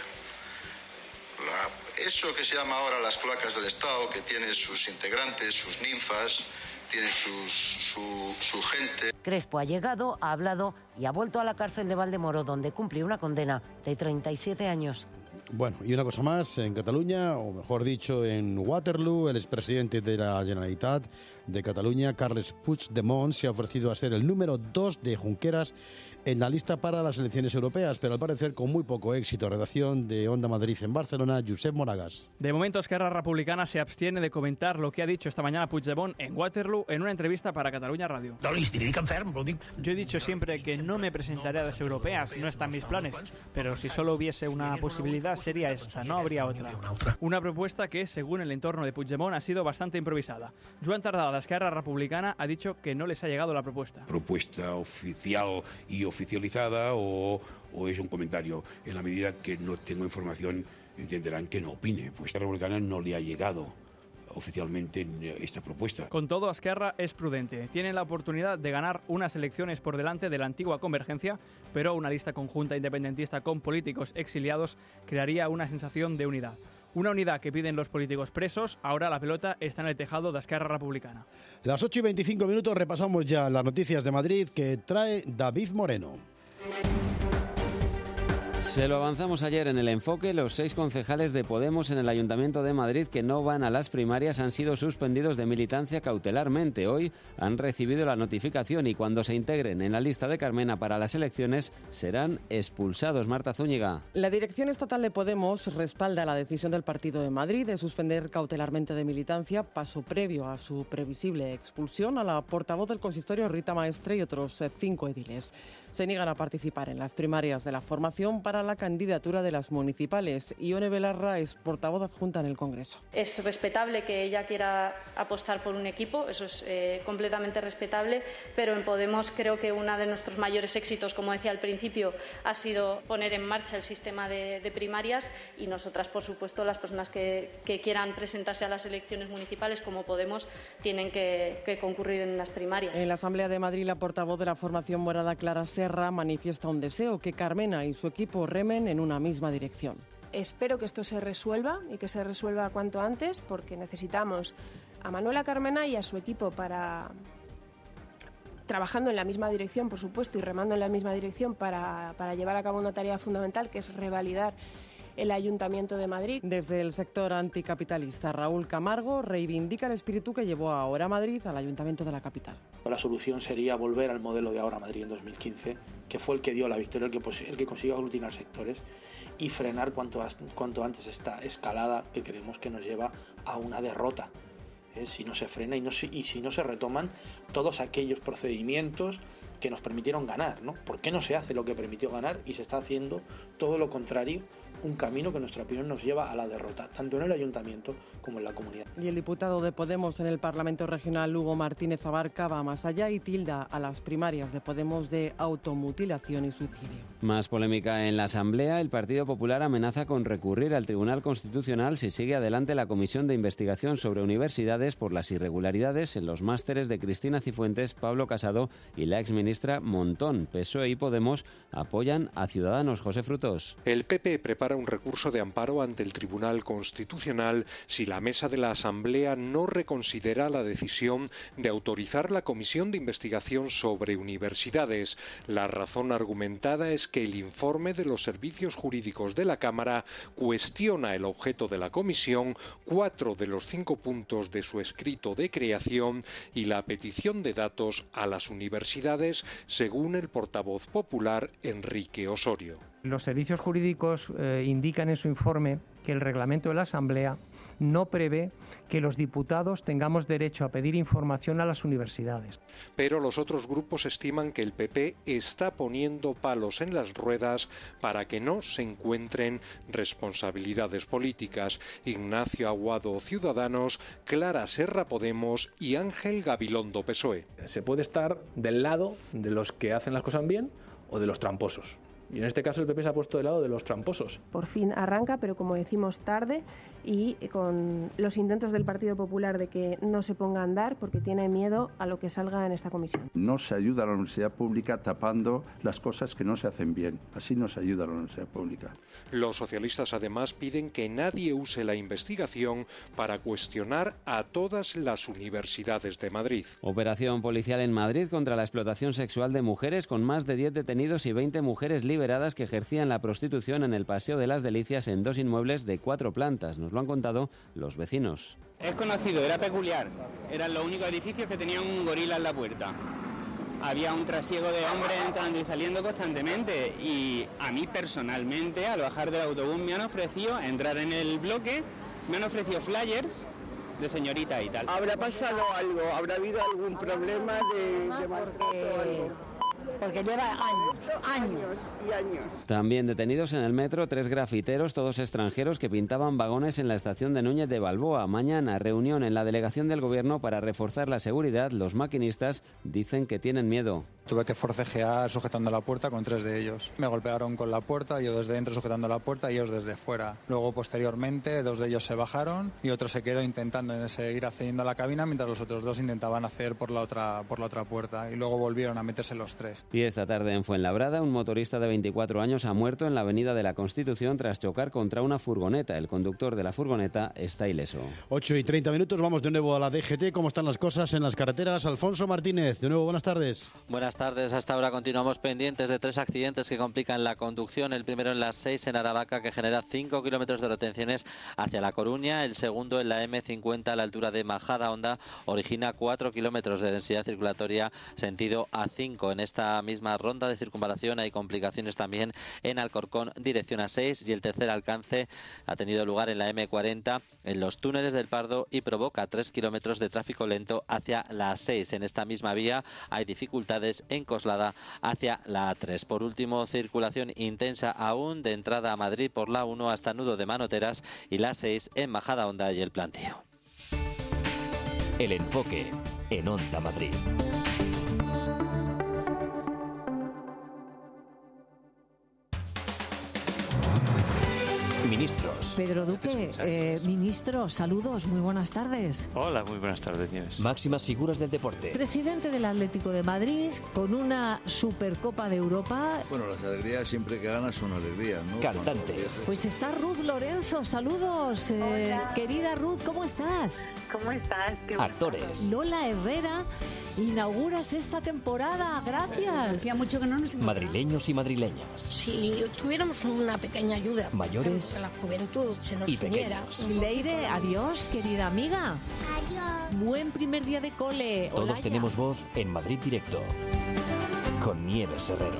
Speaker 33: Eso que se llama ahora las cloacas del Estado, que tiene sus integrantes, sus ninfas, tiene su gente.
Speaker 32: Crespo ha llegado, ha hablado y ha vuelto a la cárcel de Valdemoro, donde cumple una condena de 37 años.
Speaker 1: Bueno, y una cosa más, en Cataluña, o mejor dicho, en Waterloo, el expresidente de la Generalitat de Cataluña, Carles Puigdemont, se ha ofrecido a ser el número 2 de Junqueras en la lista para las elecciones europeas, pero al parecer con muy poco éxito. Redacción de Onda Madrid en Barcelona, Josep Moragas.
Speaker 4: De momento, Esquerra Republicana se abstiene de comentar lo que ha dicho esta mañana Puigdemont en Waterloo en una entrevista para Catalunya Radio. Yo he dicho siempre que no me presentaré a las europeas, no está en mis planes, pero si solo hubiese una posibilidad sería esta, no habría otra. Una propuesta que, según el entorno de Puigdemont, ha sido bastante improvisada. Joan Tardà, de Esquerra Republicana, ha dicho que no les ha llegado la propuesta.
Speaker 5: Propuesta oficial y oficializada o es un comentario. En la medida que no tengo información, entenderán que no opine. Pues a la Republicana no le ha llegado oficialmente esta propuesta.
Speaker 4: Con todo, Esquerra es prudente. Tiene la oportunidad de ganar unas elecciones por delante de la antigua Convergencia, pero una lista conjunta independentista con políticos exiliados crearía una sensación de unidad. Una unidad que piden los políticos presos. Ahora la pelota está en el tejado de Esquerra Republicana.
Speaker 1: Las 8:25, repasamos ya las noticias de Madrid que trae David Moreno.
Speaker 6: Se lo avanzamos ayer en el enfoque. Los 6 concejales de Podemos en el Ayuntamiento de Madrid que no van a las primarias han sido suspendidos de militancia cautelarmente. Hoy han recibido la notificación y cuando se integren en la lista de Carmena para las elecciones serán expulsados. Marta Zúñiga.
Speaker 7: La dirección estatal de Podemos respalda la decisión del Partido de Madrid de suspender cautelarmente de militancia, paso previo a su previsible expulsión, a la portavoz del consistorio Rita Maestre y otros 5 ediles. Se niegan a participar en las primarias de la formación para la candidatura de las municipales. Ione Belarra es portavoz adjunta en el Congreso.
Speaker 29: Es respetable que ella quiera apostar por un equipo, eso es completamente respetable, pero en Podemos creo que uno de nuestros mayores éxitos, como decía al principio, ha sido poner en marcha el sistema de primarias y nosotras, por supuesto, las personas que quieran presentarse a las elecciones municipales como Podemos tienen que concurrir en las primarias.
Speaker 7: En la Asamblea de Madrid, la portavoz de la formación morada, Clara Serra, manifiesta un deseo: que Carmena y su equipo remen en una misma dirección.
Speaker 8: Espero que esto se resuelva y que se resuelva cuanto antes, porque necesitamos a Manuela Carmena y a su equipo para trabajando en la misma dirección, por supuesto, y remando en la misma dirección para llevar a cabo una tarea fundamental, que es revalidar el Ayuntamiento de Madrid.
Speaker 7: Desde el sector anticapitalista, Raúl Camargo reivindica el espíritu que llevó a Ahora Madrid al Ayuntamiento de la capital.
Speaker 9: La solución sería volver al modelo de Ahora Madrid en 2015, que fue el que dio la victoria, el que consiguió aglutinar sectores y frenar cuanto antes esta escalada que creemos que nos lleva a una derrota. Si no se frena y si no se retoman todos aquellos procedimientos que nos permitieron ganar, ¿no? ¿Por qué no se hace lo que permitió ganar y se está haciendo todo lo contrario? Un camino que en nuestra opinión nos lleva a la derrota, tanto en el Ayuntamiento como en la comunidad.
Speaker 7: Y el diputado de Podemos en el Parlamento Regional, Hugo Martínez Abarca, va más allá y tilda a las primarias de Podemos de automutilación y suicidio.
Speaker 6: Más polémica en la Asamblea. El Partido Popular amenaza con recurrir al Tribunal Constitucional si sigue adelante la comisión de investigación sobre universidades por las irregularidades en los másteres de Cristina Cifuentes, Pablo Casado y la exministra Montón. PSOE y Podemos apoyan a Ciudadanos. José Frutos.
Speaker 10: El PP prepara un recurso de amparo ante el Tribunal Constitucional si la mesa de la Asamblea no reconsidera la decisión de autorizar la comisión de investigación sobre universidades. La razón argumentada es que el informe de los servicios jurídicos de la Cámara cuestiona el objeto de la comisión, 4 de los 5 puntos de su escrito de creación y la petición de datos a las universidades, según el portavoz popular Enrique Osorio.
Speaker 11: Los servicios jurídicos indican en su informe que el reglamento de la Asamblea no prevé que los diputados tengamos derecho a pedir información a las universidades.
Speaker 10: Pero los otros grupos estiman que el PP está poniendo palos en las ruedas para que no se encuentren responsabilidades políticas. Ignacio Aguado, Ciudadanos, Clara Serra, Podemos y Ángel Gabilondo, PSOE.
Speaker 12: Se puede estar del lado de los que hacen las cosas bien o de los tramposos.
Speaker 31: Y en este caso el PP se ha puesto del lado de los tramposos.
Speaker 8: Por fin arranca, pero como decimos, tarde, y con los intentos del Partido Popular de que no se ponga a andar porque tiene miedo a lo que salga en esta comisión.
Speaker 2: No se ayuda a la universidad pública tapando las cosas que no se hacen bien. Así no se ayuda a la universidad pública.
Speaker 10: Los socialistas además piden que nadie use la investigación para cuestionar a todas las universidades de Madrid.
Speaker 6: Operación policial en Madrid contra la explotación sexual de mujeres, con más de 10 detenidos y 20 mujeres liberadas que ejercían la prostitución en el Paseo de las Delicias en 2 inmuebles de 4 plantas. Nos lo han contado los vecinos.
Speaker 12: Es conocido, era peculiar. Eran los únicos edificios que tenían un gorila en la puerta. Había un trasiego de hombres entrando y saliendo constantemente, y a mí personalmente, al bajar del autobús, me han ofrecido entrar en el bloque, me han ofrecido flyers de señorita y tal.
Speaker 13: ¿Habrá pasado algo? ¿Habrá habido algún problema de maltrato o algo?
Speaker 14: Porque lleva años
Speaker 13: y años.
Speaker 6: También detenidos en el metro 3 grafiteros, todos extranjeros, que pintaban vagones en la estación de Núñez de Balboa. Mañana, reunión en la delegación del Gobierno para reforzar la seguridad. Los maquinistas dicen que tienen miedo.
Speaker 15: Tuve que forcejear sujetando la puerta con 3 de ellos. Me golpearon con la puerta, yo desde dentro sujetando la puerta y ellos desde fuera. Luego, posteriormente, 2 de ellos se bajaron y otro se quedó intentando seguir accediendo a la cabina, mientras los otros 2 intentaban acceder por la otra puerta, y luego volvieron a meterse los 3.
Speaker 6: Y esta tarde en Fuenlabrada, un motorista de 24 años ha muerto en la avenida de la Constitución tras chocar contra una furgoneta. El conductor de la furgoneta está ileso.
Speaker 1: 8:30, vamos de nuevo a la DGT. ¿Cómo están las cosas en las carreteras? Alfonso Martínez, de nuevo, buenas tardes.
Speaker 16: Buenas tardes, hasta ahora continuamos pendientes de 3 accidentes que complican la conducción. El primero en las 6 en Aravaca, que genera 5 kilómetros de retenciones hacia La Coruña. El segundo en la M50 a la altura de Majadahonda origina 4 kilómetros de densidad circulatoria sentido A5. En esta misma ronda de circunvalación hay complicaciones también en Alcorcón, dirección A6, y el tercer alcance ha tenido lugar en la M40 en los túneles del Pardo y provoca 3 kilómetros de tráfico lento hacia la A6. En esta misma vía hay dificultades en Coslada hacia la A3. Por último, circulación intensa aún de entrada a Madrid por la 1 hasta Nudo de Manoteras y la 6 en Majadahonda y El Plantío.
Speaker 17: El enfoque en Onda Madrid. Ministros.
Speaker 18: Pedro Duque, ministro, saludos, muy buenas tardes.
Speaker 19: Hola, muy buenas tardes, Nieves.
Speaker 17: Máximas figuras del deporte.
Speaker 18: Presidente del Atlético de Madrid, con una Supercopa de Europa.
Speaker 20: Bueno, las alegrías siempre que ganas son alegrías, ¿no?
Speaker 17: Cantantes.
Speaker 18: Pues está Ruth Lorenzo, saludos. Querida Ruth, ¿cómo estás?
Speaker 21: ¿Cómo estás?
Speaker 17: Actores.
Speaker 18: Lola Herrera, inauguras esta temporada, gracias.
Speaker 21: Hacía mucho que no nos...
Speaker 17: Madrileños y madrileñas.
Speaker 21: Si tuviéramos una pequeña ayuda.
Speaker 17: Mayores.
Speaker 21: La juventud se nos
Speaker 17: y
Speaker 21: uniera.
Speaker 17: Pequeños.
Speaker 18: Leire, adiós, querida amiga.
Speaker 21: Adiós.
Speaker 18: Buen primer día de cole.
Speaker 17: Todos
Speaker 18: Olaya.
Speaker 17: tenemos voz en Madrid Directo. Con Nieves Herrero.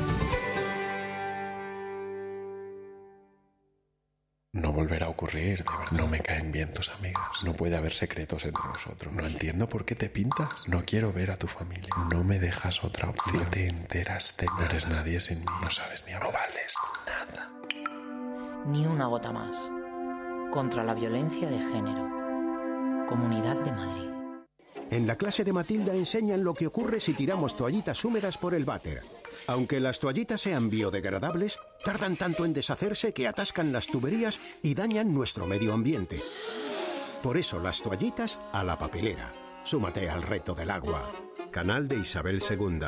Speaker 22: No volverá a ocurrir, de verdad. No me caen bien tus amigas. No puede haber secretos entre nosotros. No entiendo por qué te pintas. No quiero ver a tu familia. No me dejas otra opción. No te enteras de nada. No eres nadie sin mí. No sabes ni hablar. No vales nada.
Speaker 23: Ni una gota más. Contra la violencia de género. Comunidad de Madrid.
Speaker 34: En la clase de Matilda enseñan lo que ocurre si tiramos toallitas húmedas por el váter. Aunque las toallitas sean biodegradables, tardan tanto en deshacerse que atascan las tuberías y dañan nuestro medio ambiente. Por eso las toallitas a la papelera. Súmate al reto del agua. Canal de Isabel II.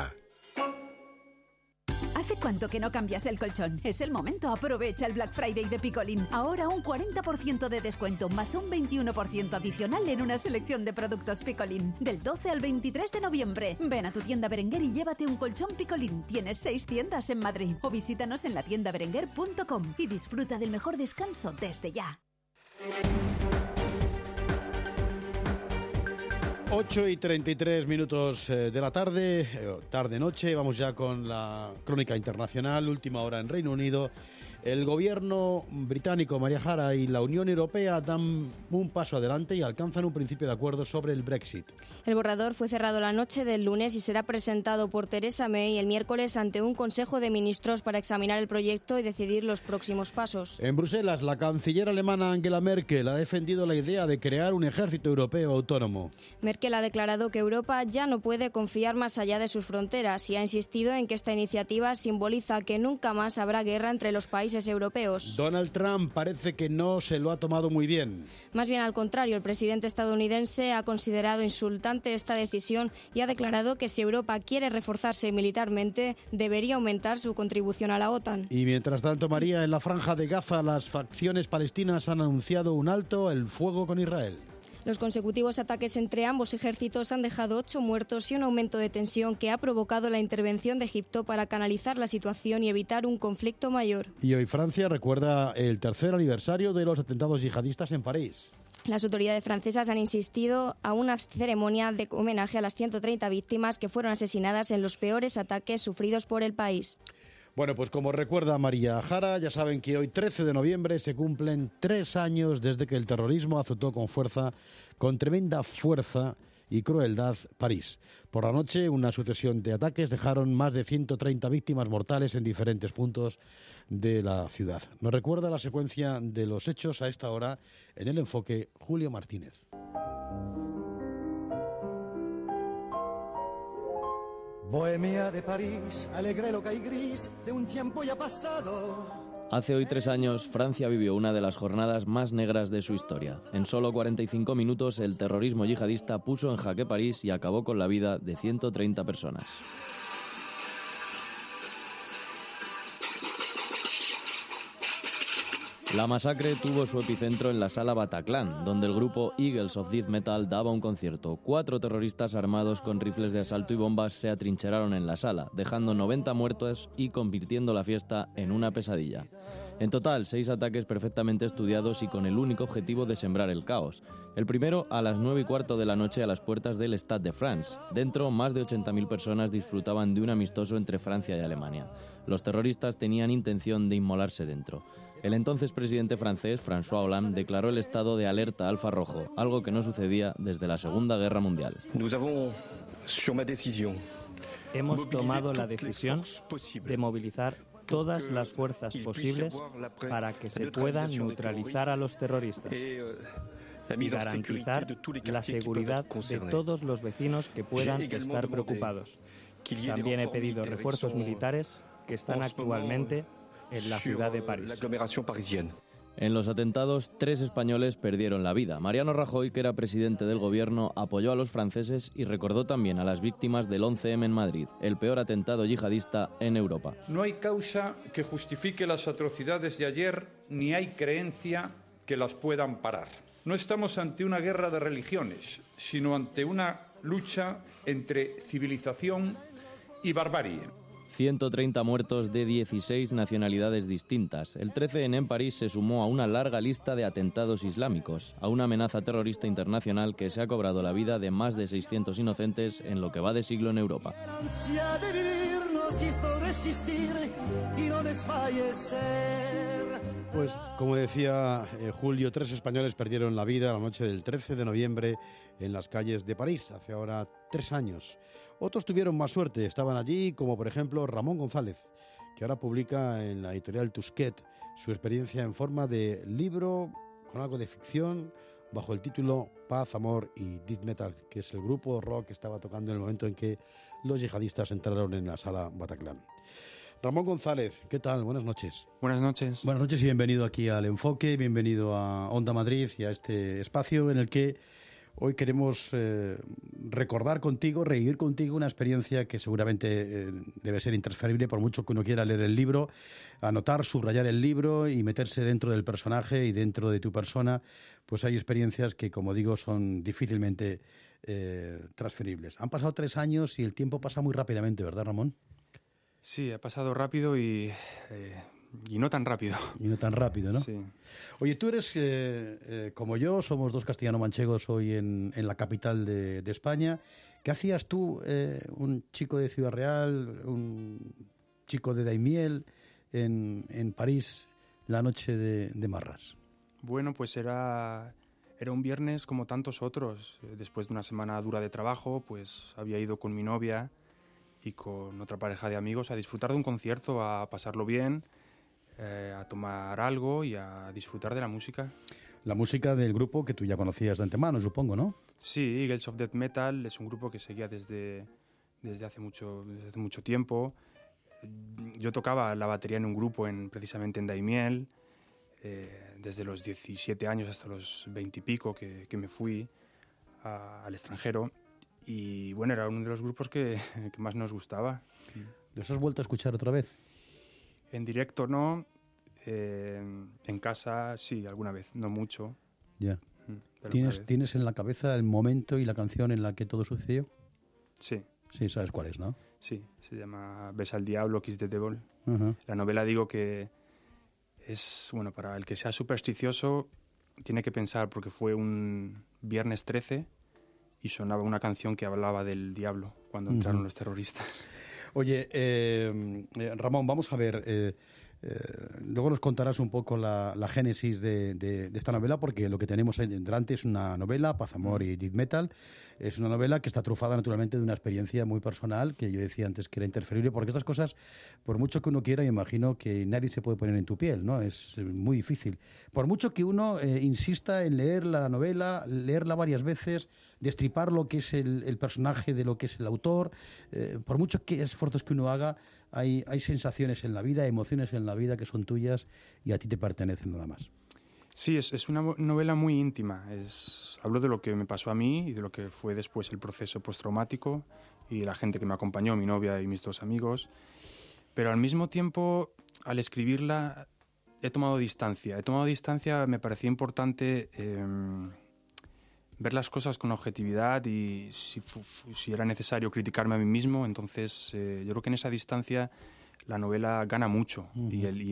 Speaker 35: ¿Hace cuánto que no cambias el colchón? Es el momento, aprovecha el Black Friday de Picolín. Ahora un 40% de descuento, más un 21% adicional en una selección de productos Picolín. Del 12 al 23 de noviembre. Ven a tu tienda Berenguer y llévate un colchón Picolín. Tienes 6 tiendas en Madrid. O visítanos en latiendaberenguer.com y disfruta del mejor descanso desde ya.
Speaker 1: 8:33 de la tarde, tarde-noche. Vamos ya con la crónica internacional, última hora en Reino Unido. El gobierno británico, María Jara, y la Unión Europea dan un paso adelante y alcanzan un principio de acuerdo sobre el Brexit.
Speaker 3: El borrador fue cerrado la noche del lunes y será presentado por Theresa May el miércoles ante un Consejo de Ministros para examinar el proyecto y decidir los próximos pasos.
Speaker 1: En Bruselas, la canciller alemana Angela Merkel ha defendido la idea de crear un ejército europeo autónomo.
Speaker 3: Merkel ha declarado que Europa ya no puede confiar más allá de sus fronteras y ha insistido en que esta iniciativa simboliza que nunca más habrá guerra entre los países europeos.
Speaker 1: Donald Trump parece que no se lo ha tomado muy bien.
Speaker 3: Más bien al contrario, el presidente estadounidense ha considerado insultante esta decisión y ha declarado que si Europa quiere reforzarse militarmente, debería aumentar su contribución a la OTAN.
Speaker 1: Y mientras tanto, María, en la franja de Gaza, las facciones palestinas han anunciado un alto el fuego con Israel.
Speaker 3: Los consecutivos ataques entre ambos ejércitos han dejado 8 muertos y un aumento de tensión que ha provocado la intervención de Egipto para canalizar la situación y evitar un conflicto mayor.
Speaker 1: Y hoy Francia recuerda el tercer aniversario de los atentados yihadistas en París.
Speaker 3: Las autoridades francesas han insistido a una ceremonia de homenaje a las 130 víctimas que fueron asesinadas en los peores ataques sufridos por el país.
Speaker 1: Bueno, pues como recuerda María Jara, ya saben que hoy 13 de noviembre se cumplen 3 años desde que el terrorismo azotó con tremenda fuerza y crueldad París. Por la noche, una sucesión de ataques dejaron más de 130 víctimas mortales en diferentes puntos de la ciudad. Nos recuerda la secuencia de los hechos a esta hora en El Enfoque, Julio Martínez.
Speaker 4: Bohemia de París, alegre loca y gris de un tiempo ya pasado.
Speaker 5: Hace hoy 3 años, Francia vivió una de las jornadas más negras de su historia. En solo 45 minutos, el terrorismo yihadista puso en jaque París y acabó con la vida de 130 personas. La masacre tuvo su epicentro en la sala Bataclan, donde el grupo Eagles of Death Metal daba un concierto. 4 terroristas armados con rifles de asalto y bombas se atrincheraron en la sala, dejando 90 muertos y convirtiendo la fiesta en una pesadilla. En total, 6 ataques perfectamente estudiados y con el único objetivo de sembrar el caos. El primero a las 9:15 de la noche a las puertas del Stade de France. Dentro, más de 80.000 personas disfrutaban de un amistoso entre Francia y Alemania. Los terroristas tenían intención de inmolarse dentro. El entonces presidente francés, François Hollande, declaró el estado de alerta alfa rojo, algo que no sucedía desde la Segunda Guerra Mundial.
Speaker 7: Hemos tomado la decisión de movilizar todas las fuerzas posibles para que se puedan neutralizar a los terroristas y garantizar la seguridad de todos los vecinos que puedan estar preocupados. También he pedido refuerzos militares que están actualmente en la ciudad de París.
Speaker 5: En los atentados, 3 españoles perdieron la vida. Mariano Rajoy, que era presidente del gobierno, apoyó a los franceses y recordó también a las víctimas del 11M en Madrid, el peor atentado yihadista en Europa.
Speaker 9: No hay causa que justifique las atrocidades de ayer, ni hay creencia que las puedan parar. No estamos ante una guerra de religiones, sino ante una lucha entre civilización y barbarie.
Speaker 5: 130 muertos de 16 nacionalidades distintas. El 13N en París se sumó a una larga lista de atentados islámicos, a una amenaza terrorista internacional que se ha cobrado la vida de más de 600 inocentes en lo que va de siglo en Europa.
Speaker 1: Pues, como decía Julio, 3 españoles perdieron la vida la noche del 13 de noviembre en las calles de París, hace ahora 3 años. Otros tuvieron más suerte, estaban allí, como por ejemplo Ramón González, que ahora publica en la editorial Tusquet su experiencia en forma de libro con algo de ficción bajo el título Paz, Amor y Death Metal, que es el grupo rock que estaba tocando en el momento en que los yihadistas entraron en la sala Bataclan. Ramón González, ¿qué tal? Buenas noches.
Speaker 19: Buenas noches.
Speaker 1: Buenas noches y bienvenido aquí al Enfoque, bienvenido a Onda Madrid y a este espacio en el que hoy queremos recordar contigo, revivir contigo una experiencia que seguramente debe ser intransferible por mucho que uno quiera leer el libro, anotar, subrayar el libro y meterse dentro del personaje y dentro de tu persona. Pues hay experiencias que, como digo, son difícilmente transferibles. Han pasado 3 años y el tiempo pasa muy rápidamente, ¿verdad, Ramón?
Speaker 19: Sí, ha pasado rápido y no tan rápido.
Speaker 1: Y no tan rápido, ¿no?
Speaker 19: Sí.
Speaker 1: Oye, tú eres, como yo, somos 2 castellano-manchegos hoy en la capital de España. ¿Qué hacías tú, un chico de Ciudad Real, un chico de Daimiel, en París, la noche de Marras?
Speaker 19: Bueno, pues era un viernes como tantos otros. Después de una semana dura de trabajo, pues había ido con mi novia y con otra pareja de amigos a disfrutar de un concierto, a pasarlo bien, a tomar algo y a disfrutar de la música.
Speaker 1: La música del grupo que tú ya conocías de antemano, supongo, ¿no?
Speaker 19: Sí, Eagles of Death Metal es un grupo que seguía desde hace mucho tiempo. Yo tocaba la batería en un grupo precisamente en Daimiel, desde los 17 años hasta los 20 y pico que me fui al extranjero. Y bueno, era uno de los grupos que más nos gustaba.
Speaker 1: ¿Los has vuelto a escuchar otra vez?
Speaker 19: En directo no, en casa sí, alguna vez, no mucho.
Speaker 1: Ya. ¿Tienes en la cabeza el momento y la canción en la que todo sucedió?
Speaker 19: Sí.
Speaker 1: Sí, sabes cuál es, ¿no?
Speaker 19: Sí, se llama Besa al Diablo, Kiss the Devil.
Speaker 1: Uh-huh.
Speaker 19: La novela, digo que es, bueno, para el que sea supersticioso, tiene que pensar, porque fue un viernes 13 y sonaba una canción que hablaba del diablo cuando entraron los terroristas. Oye,
Speaker 1: Ramón, vamos a ver, luego nos contarás un poco la génesis de esta novela, porque lo que tenemos delante es una novela, Paz, Amor y Death Metal. Es una novela que está trufada naturalmente de una experiencia muy personal, que yo decía antes que era interferible, porque estas cosas, por mucho que uno quiera, imagino que nadie se puede poner en tu piel, ¿no? Es muy difícil. Por mucho que uno insista en leer la novela, leerla varias veces, destripar lo que es el personaje de lo que es el autor, por muchos esfuerzos que uno haga, hay sensaciones en la vida, emociones en la vida que son tuyas y a ti te pertenecen nada más.
Speaker 19: Sí, es una novela muy íntima. Hablo de lo que me pasó a mí y de lo que fue después el proceso postraumático y la gente que me acompañó, mi novia y mis dos amigos. Pero al mismo tiempo, al escribirla, he tomado distancia. Me parecía importante ver las cosas con objetividad y si era necesario criticarme a mí mismo. Entonces, yo creo que en esa distancia la novela gana mucho. Uh-huh.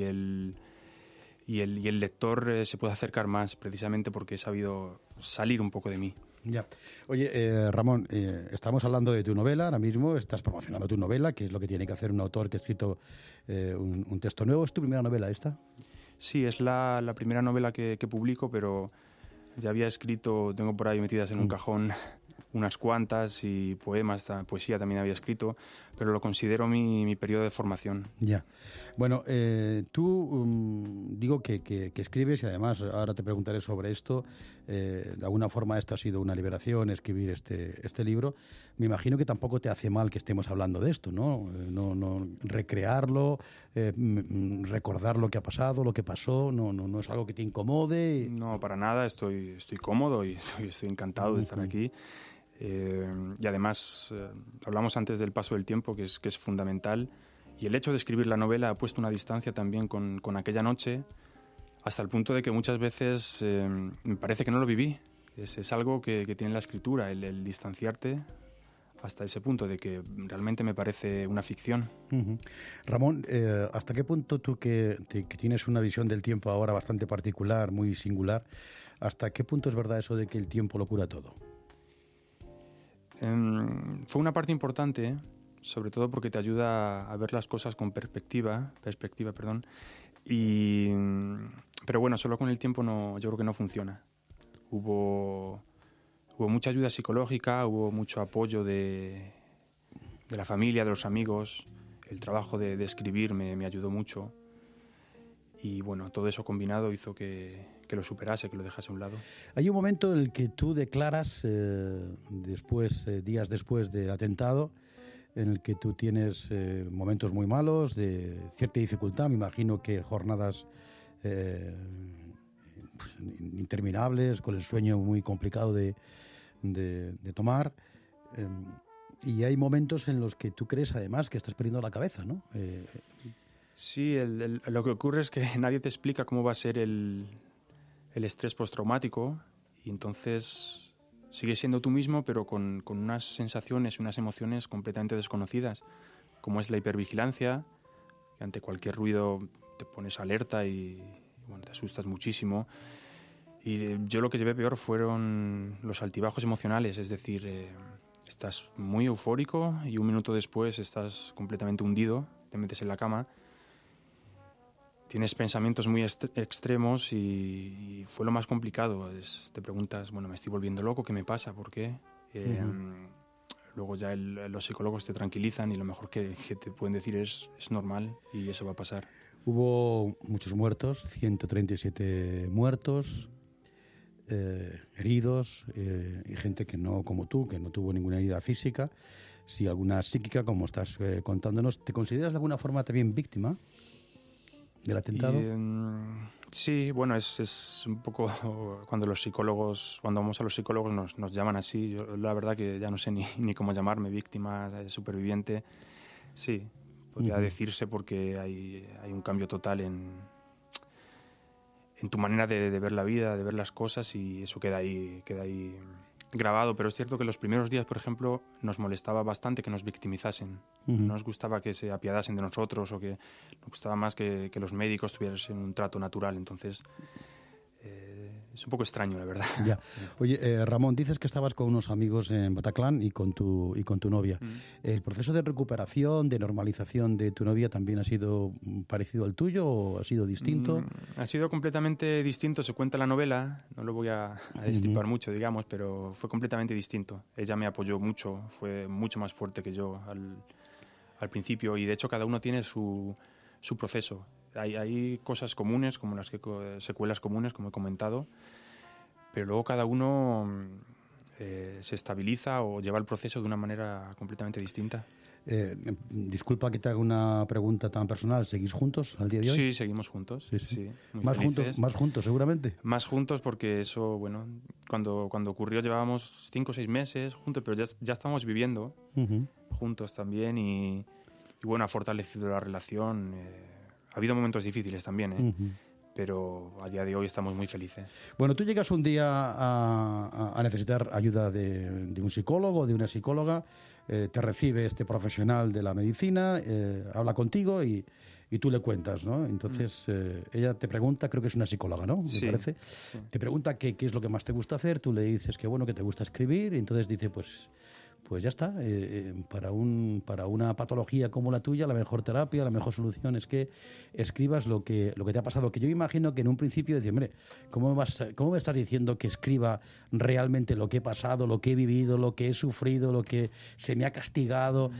Speaker 19: Y el lector se puede acercar más, precisamente porque he sabido salir un poco de mí.
Speaker 1: Ya. Oye, Ramón, estamos hablando de tu novela ahora mismo, estás promocionando tu novela, que es lo que tiene que hacer un autor que ha escrito un texto nuevo. ¿Es tu primera novela esta?
Speaker 19: Sí, es la primera novela que publico, pero ya había escrito, tengo por ahí metidas en un cajón unas cuantas, y poesía también había escrito, pero lo considero mi periodo de formación.
Speaker 1: Ya. Bueno, tú digo que escribes, y además ahora te preguntaré sobre esto. De alguna forma esto ha sido una liberación, escribir este libro. Me imagino que tampoco te hace mal que estemos hablando de esto, ¿no? No recrearlo, recordar lo que ha pasado, lo que pasó, no es algo que te incomode.
Speaker 19: No, para nada, estoy cómodo y estoy encantado de estar aquí. Y además, hablamos antes del paso del tiempo, que es fundamental, y el hecho de escribir la novela ha puesto una distancia también con aquella noche, hasta el punto de que muchas veces me parece que no lo viví. Es algo que tiene la escritura, el distanciarte hasta ese punto de que realmente me parece una ficción.
Speaker 1: Uh-huh. Ramón, ¿hasta qué punto tú que tienes una visión del tiempo ahora bastante particular, muy singular, hasta qué punto es verdad eso de que el tiempo lo cura todo?
Speaker 19: Fue una parte importante, sobre todo porque te ayuda a ver las cosas con perspectiva, pero bueno, solo con el tiempo yo creo que no funciona. Hubo mucha ayuda psicológica, hubo mucho apoyo de la familia, de los amigos. El trabajo de escribir me ayudó mucho. Y bueno, todo eso combinado hizo que lo superase, que lo dejase a un lado.
Speaker 1: Hay un momento en el que tú declaras, días después del atentado, en el que tú tienes momentos muy malos, de cierta dificultad, me imagino que jornadas interminables, con el sueño muy complicado de tomar. Y hay momentos en los que tú crees, además, que estás perdiendo la cabeza, ¿no?
Speaker 19: Sí, lo que ocurre es que nadie te explica cómo va a ser el estrés postraumático, y entonces sigues siendo tú mismo, pero con unas sensaciones y unas emociones completamente desconocidas, como es la hipervigilancia, que ante cualquier ruido te pones alerta y bueno, te asustas muchísimo. Y yo lo que llevé peor fueron los altibajos emocionales, es decir, estás muy eufórico y un minuto después estás completamente hundido, te metes en la cama. tienes pensamientos muy extremos y fue lo más complicado. Te preguntas, bueno, ¿me estoy volviendo loco? ¿Qué me pasa? ¿Por qué? Luego ya los psicólogos te tranquilizan y lo mejor que te pueden decir es normal y eso va a pasar.
Speaker 1: Hubo muchos muertos, 137 muertos, heridos, y gente que no, como tú, que no tuvo ninguna herida física, sí alguna psíquica, como estás contándonos. ¿Te consideras de alguna forma también víctima del atentado?
Speaker 19: Sí, bueno, es un poco cuando vamos a los psicólogos nos llaman así. Yo la verdad que ya no sé ni cómo llamarme, víctima, superviviente. Sí, podría decirse porque hay un cambio total en tu manera de ver la vida, de ver las cosas, y eso queda ahí grabado. Pero es cierto que los primeros días, por ejemplo, nos molestaba bastante que nos victimizasen. No nos gustaba que se apiadasen de nosotros, o que nos gustaba más que los médicos tuviesen un trato natural. Entonces, es un poco extraño, la verdad.
Speaker 1: Ya. Oye, Ramón, dices que estabas con unos amigos en Bataclan y con tu novia. ¿El proceso de recuperación, de normalización de tu novia también ha sido parecido al tuyo o ha sido distinto?
Speaker 19: Ha sido completamente distinto. Se cuenta en la novela, no lo voy a destripar mucho, digamos, pero fue completamente distinto. Ella me apoyó mucho, fue mucho más fuerte que yo al principio, y de hecho cada uno tiene su proceso. Hay cosas comunes, como secuelas comunes, como he comentado, pero luego cada uno se estabiliza o lleva el proceso de una manera completamente distinta.
Speaker 1: Disculpa que te haga una pregunta tan personal. ¿Seguís juntos al día de hoy?
Speaker 19: Sí, seguimos juntos. Sí,
Speaker 1: más juntos, seguramente.
Speaker 19: Más juntos porque eso, bueno, cuando ocurrió llevábamos 5 o 6 meses juntos, pero ya estamos viviendo juntos también y bueno, ha fortalecido la relación. Ha habido momentos difíciles también, pero a día de hoy estamos muy felices.
Speaker 1: Bueno, tú llegas un día a necesitar ayuda de un psicólogo, de una psicóloga, te recibe este profesional de la medicina, habla contigo y tú le cuentas, ¿no? Entonces ella te pregunta, creo que es una psicóloga, ¿no? Me parece. Sí. Te pregunta qué es lo que más te gusta hacer, tú le dices que bueno, que te gusta escribir, y entonces dice, pues ya está. Para una patología como la tuya, la mejor terapia, la mejor solución es que escribas lo que te ha pasado. Que yo imagino que en un principio decía, hombre, ¿cómo me estás diciendo que escriba realmente lo que he pasado, lo que he vivido, lo que he sufrido, lo que se me ha castigado?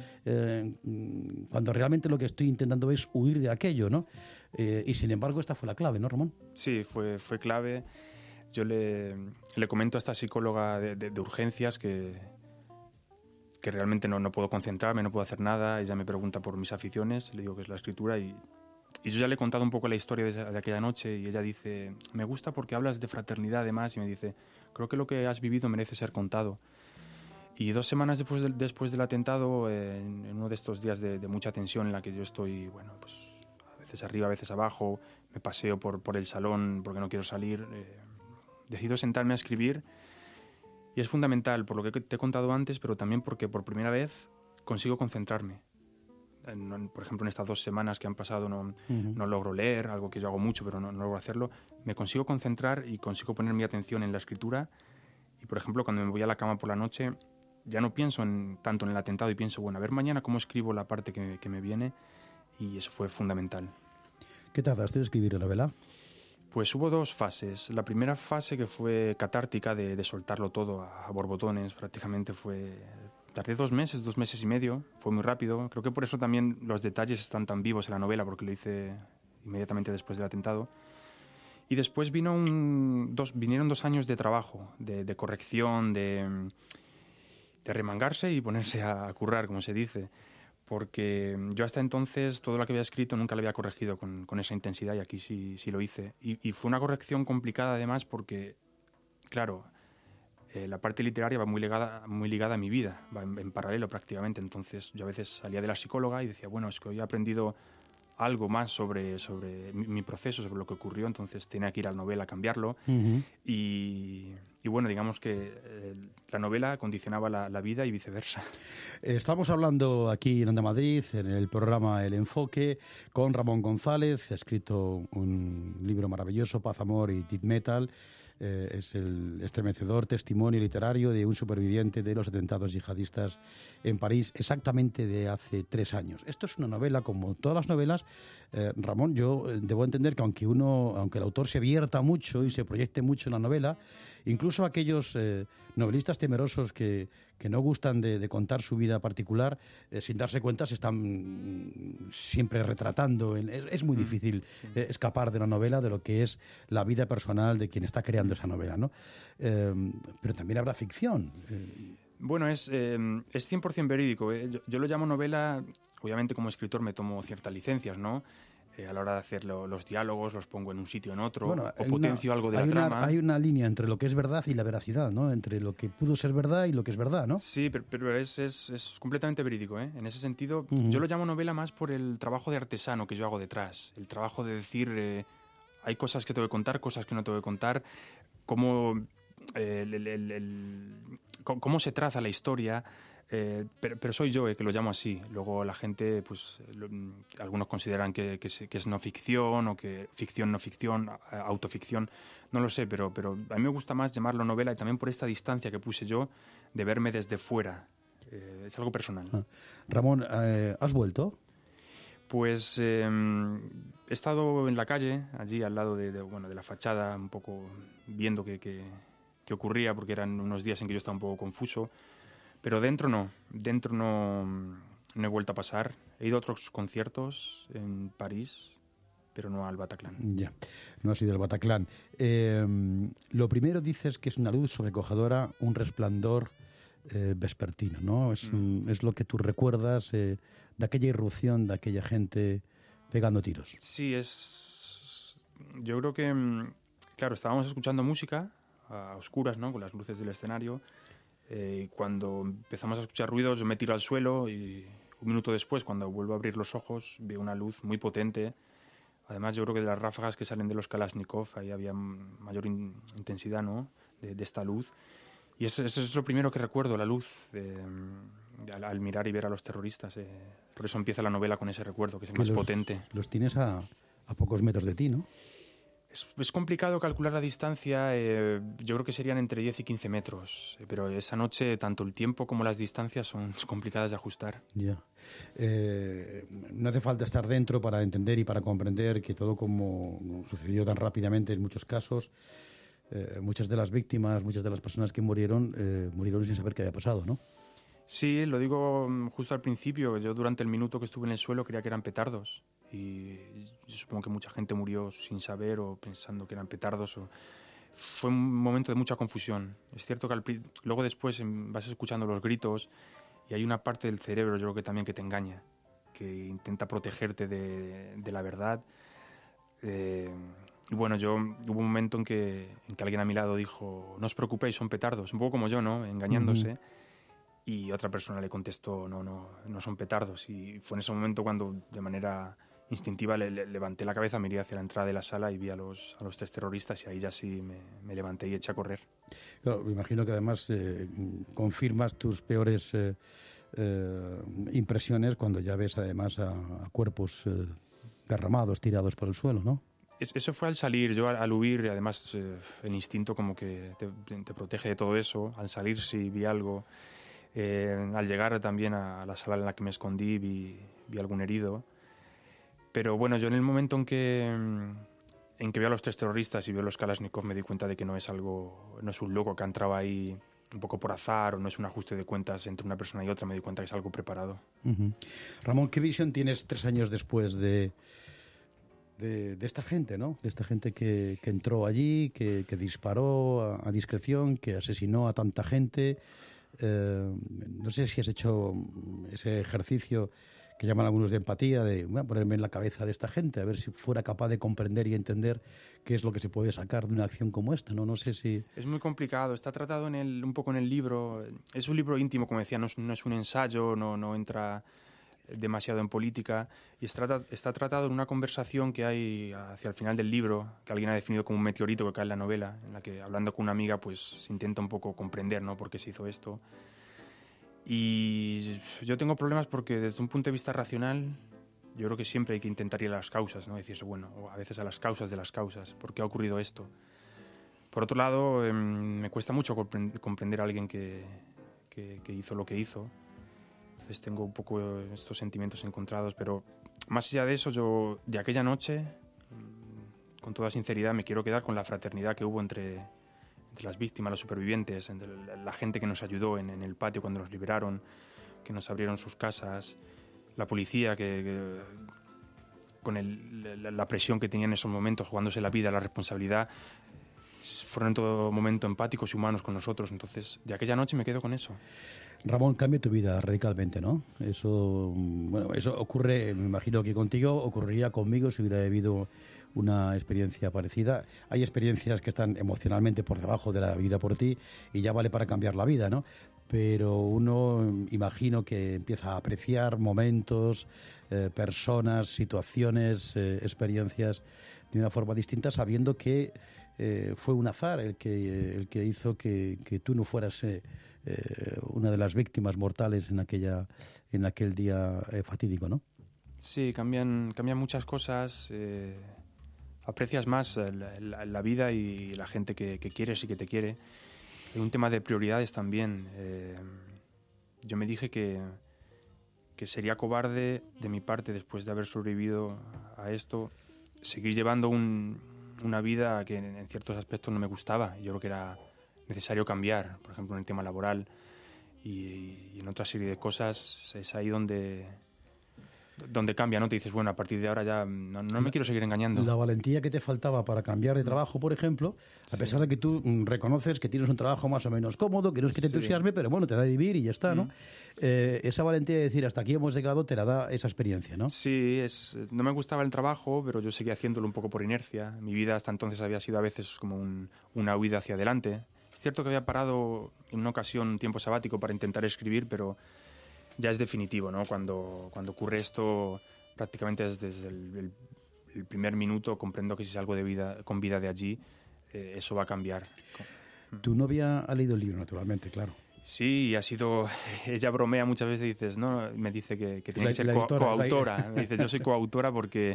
Speaker 1: Cuando realmente lo que estoy intentando es huir de aquello, ¿no? Y sin embargo, esta fue la clave, ¿no, Ramón?
Speaker 19: Sí, fue clave. Yo le comento a esta psicóloga de urgencias que realmente no puedo concentrarme, no puedo hacer nada. Ella me pregunta por mis aficiones, le digo que es la escritura, y yo ya le he contado un poco la historia de aquella noche, y ella dice, me gusta porque hablas de fraternidad además, y me dice, creo que lo que has vivido merece ser contado. Y 2 semanas después del atentado, en uno de estos días de mucha tensión en la que yo estoy, bueno, pues a veces arriba, a veces abajo, me paseo por el salón porque no quiero salir, decido sentarme a escribir. Y es fundamental por lo que te he contado antes, pero también porque por primera vez consigo concentrarme. Por ejemplo, en estas 2 semanas que han pasado no logro leer, algo que yo hago mucho, pero no logro hacerlo. Me consigo concentrar y consigo poner mi atención en la escritura. Y, por ejemplo, cuando me voy a la cama por la noche, ya no pienso tanto en el atentado y pienso, bueno, a ver mañana cómo escribo la parte que me viene. Y eso fue fundamental.
Speaker 1: ¿Qué tardaste en escribir la novela?
Speaker 19: Pues hubo 2 fases. La primera fase, que fue catártica, de soltarlo todo a borbotones, prácticamente tardé 2 meses, 2 meses y medio, fue muy rápido. Creo que por eso también los detalles están tan vivos en la novela, porque lo hice inmediatamente después del atentado. Y después vinieron 2 años de trabajo, de corrección, de remangarse y ponerse a currar, como se dice. Porque yo hasta entonces todo lo que había escrito nunca lo había corregido con esa intensidad, y aquí sí lo hice. Y fue una corrección complicada además porque, claro, la parte literaria va muy ligada a mi vida, va en paralelo prácticamente. Entonces yo a veces salía de la psicóloga y decía, bueno, es que hoy he aprendido algo más sobre mi proceso, sobre lo que ocurrió, entonces tenía que ir a la novela a cambiarlo. Y bueno, digamos que la novela condicionaba la vida y viceversa.
Speaker 1: Estamos hablando aquí en Onda Madrid, en el programa El Enfoque, con Ramón González. Ha escrito un libro maravilloso, Paz, Amor y Death Metal. Es el estremecedor testimonio literario de un superviviente de los atentados yihadistas en París, exactamente de hace 3 años. Esto es una novela, como todas las novelas, Ramón, yo debo entender que aunque el autor se vierta mucho y se proyecte mucho en la novela, incluso aquellos novelistas temerosos que no gustan de contar su vida particular, sin darse cuenta se están siempre retratando. Es muy difícil escapar de la novela, de lo que es la vida personal de quien está creando esa novela, ¿no? Pero también habrá ficción.
Speaker 19: Bueno, es 100% verídico. Yo lo llamo novela, obviamente como escritor me tomo ciertas licencias, ¿no? A la hora de hacer los diálogos, los pongo en un sitio, en otro, o potencio algo de la trama.
Speaker 1: Hay una línea entre lo que es verdad y la veracidad, ¿no? Entre lo que pudo ser verdad y lo que es verdad, ¿no?
Speaker 19: Sí, pero es completamente verídico, ¿eh? En ese sentido, yo lo llamo novela más por el trabajo de artesano que yo hago detrás. El trabajo de decir, hay cosas que te voy a contar, cosas que no te voy a contar, cómo se traza la historia. Pero soy yo que lo llamo así. Luego la gente, pues algunos consideran que es no ficción, o que ficción, no ficción, autoficción, no lo sé, pero a mí me gusta más llamarlo novela, y también por esta distancia que puse yo de verme desde fuera. Es algo personal.
Speaker 1: Ramón, ¿has vuelto?
Speaker 19: Pues he estado en la calle, allí al lado de la fachada, un poco viendo qué ocurría, porque eran unos días en que yo estaba un poco confuso. Pero dentro no he vuelto a pasar. He ido a otros conciertos en París, pero no al Bataclan.
Speaker 1: Ya, no has ido al Bataclan. Lo primero dices que es una luz sobrecogedora, un resplandor vespertino, ¿no? Es lo que tú recuerdas de aquella irrupción, de aquella gente pegando tiros.
Speaker 19: Sí, yo creo que, claro, estábamos escuchando música a oscuras, ¿no? Con las luces del escenario. Y cuando empezamos a escuchar ruidos, yo me tiro al suelo, y un minuto después, cuando vuelvo a abrir los ojos, veo una luz muy potente. Además, yo creo que de las ráfagas que salen de los Kalashnikov, ahí había mayor intensidad, ¿no? de esta luz. Y eso es lo primero que recuerdo, la luz, al mirar y ver a los terroristas. Por eso empieza la novela con ese recuerdo, que es el más potente.
Speaker 1: Los tienes a pocos metros de ti, ¿no?
Speaker 19: Es complicado calcular la distancia, yo creo que serían entre 10 y 15 metros, pero esa noche tanto el tiempo como las distancias son complicadas de ajustar.
Speaker 1: Ya. No hace falta estar dentro para entender y para comprender que todo, como sucedió tan rápidamente en muchos casos, muchas de las víctimas, muchas de las personas que murieron sin saber qué había pasado, ¿no?
Speaker 19: Sí, lo digo justo al principio. Yo durante el minuto que estuve en el suelo creía que eran petardos. Y yo supongo que mucha gente murió sin saber o pensando que eran petardos. Fue un momento de mucha confusión. Es cierto que luego después vas escuchando los gritos y hay una parte del cerebro, yo creo que también, que te engaña, que intenta protegerte de la verdad. Y bueno, hubo un momento en que alguien a mi lado dijo: no os preocupéis, son petardos. Un poco como yo, ¿no? Engañándose. Y otra persona le contestó: no son petardos. Y fue en ese momento cuando, de manera instintiva, le levanté la cabeza, miré hacia la entrada de la sala y vi a los 3 terroristas, y ahí ya sí me levanté y eché a correr.
Speaker 1: Claro, me imagino que además confirmas tus peores impresiones cuando ya ves además a cuerpos derramados, tirados por el suelo, ¿no?
Speaker 19: Eso fue al salir. Yo al huir, además el instinto como que te protege de todo eso. Al salir sí vi algo. Al llegar también a la sala en la que me escondí vi algún herido. Pero bueno, yo en el momento en que veo a los 3 terroristas y veo los Kalashnikov, me di cuenta de que no es un loco que ha entrado ahí un poco por azar, o no es un ajuste de cuentas entre una persona y otra. Me di cuenta que es algo preparado.
Speaker 1: Ramón, ¿qué visión tienes 3 años después de esta gente, ¿no? De esta gente que entró allí, que disparó a discreción, que asesinó a tanta gente? No sé si has hecho ese ejercicio que llaman algunos de empatía, de ponerme en la cabeza de esta gente, a ver si fuera capaz de comprender y entender qué es lo que se puede sacar de una acción como esta, ¿no? No sé si...
Speaker 19: Es muy complicado, está tratado un poco en el libro. Es un libro íntimo, como decía, no es un ensayo, no entra demasiado en política, y está tratado en una conversación que hay hacia el final del libro, que alguien ha definido como un meteorito que cae en la novela, en la que, hablando con una amiga, pues se intenta un poco comprender, ¿no?, por qué se hizo esto. Y yo tengo problemas porque, desde un punto de vista racional, yo creo que siempre hay que intentar ir a las causas, ¿no? Decirse, bueno, o a veces a las causas de las causas, ¿por qué ha ocurrido esto? Por otro lado, me cuesta mucho comprender a alguien que hizo lo que hizo. Entonces tengo un poco estos sentimientos encontrados, pero más allá de eso, yo de aquella noche, con toda sinceridad, me quiero quedar con la fraternidad que hubo entre las víctimas, los supervivientes, entre la gente que nos ayudó en el patio cuando nos liberaron, que nos abrieron sus casas, la policía que con la presión que tenía en esos momentos, jugándose la vida, la responsabilidad, fueron en todo momento empáticos y humanos con nosotros. Entonces, de aquella noche me quedo con eso.
Speaker 1: Ramón, cambia tu vida radicalmente, ¿no? Eso ocurre, me imagino que contigo ocurriría conmigo si hubiera habido una experiencia parecida. Hay experiencias que están emocionalmente por debajo de la vida por ti y ya vale para cambiar la vida, ¿no? Pero uno, imagino que empieza a apreciar momentos, personas, situaciones, experiencias de una forma distinta, sabiendo que fue un azar el que hizo que tú no fueras una de las víctimas mortales en aquel día fatídico, ¿no? Sí,
Speaker 19: cambian muchas cosas. Aprecias más la vida y la gente que quieres y que te quiere. Hay un tema de prioridades también. Yo me dije que sería cobarde de mi parte, después de haber sobrevivido a esto, seguir llevando una vida que en ciertos aspectos no me gustaba. Yo creo que era necesario cambiar, por ejemplo, en el tema laboral y en otra serie de cosas. Es ahí donde cambia, ¿no? Te dices, bueno, a partir de ahora ya no me quiero seguir engañando. La valentía que te faltaba para cambiar de trabajo, por ejemplo, a pesar de que tú reconoces que tienes un trabajo más o menos cómodo, que no es que te entusiasme, pero bueno, te da de vivir y ya está, ¿no? Esa valentía de decir, hasta aquí hemos llegado, te la da esa experiencia, ¿no? Sí, no me gustaba el trabajo, pero yo seguía haciéndolo un poco por inercia. Mi vida hasta entonces había sido a veces como una huida hacia adelante. Es cierto que había parado en una ocasión un tiempo sabático para intentar escribir, pero ya es definitivo, ¿no? Cuando ocurre esto, prácticamente desde el primer minuto comprendo que si salgo con vida de allí, eso va a cambiar. Tu novia ha leído el libro, naturalmente, claro. Sí, ha sido... Ella bromea muchas veces, ¿no? Me dice que tiene que ser coautora. Me dice, yo soy coautora porque,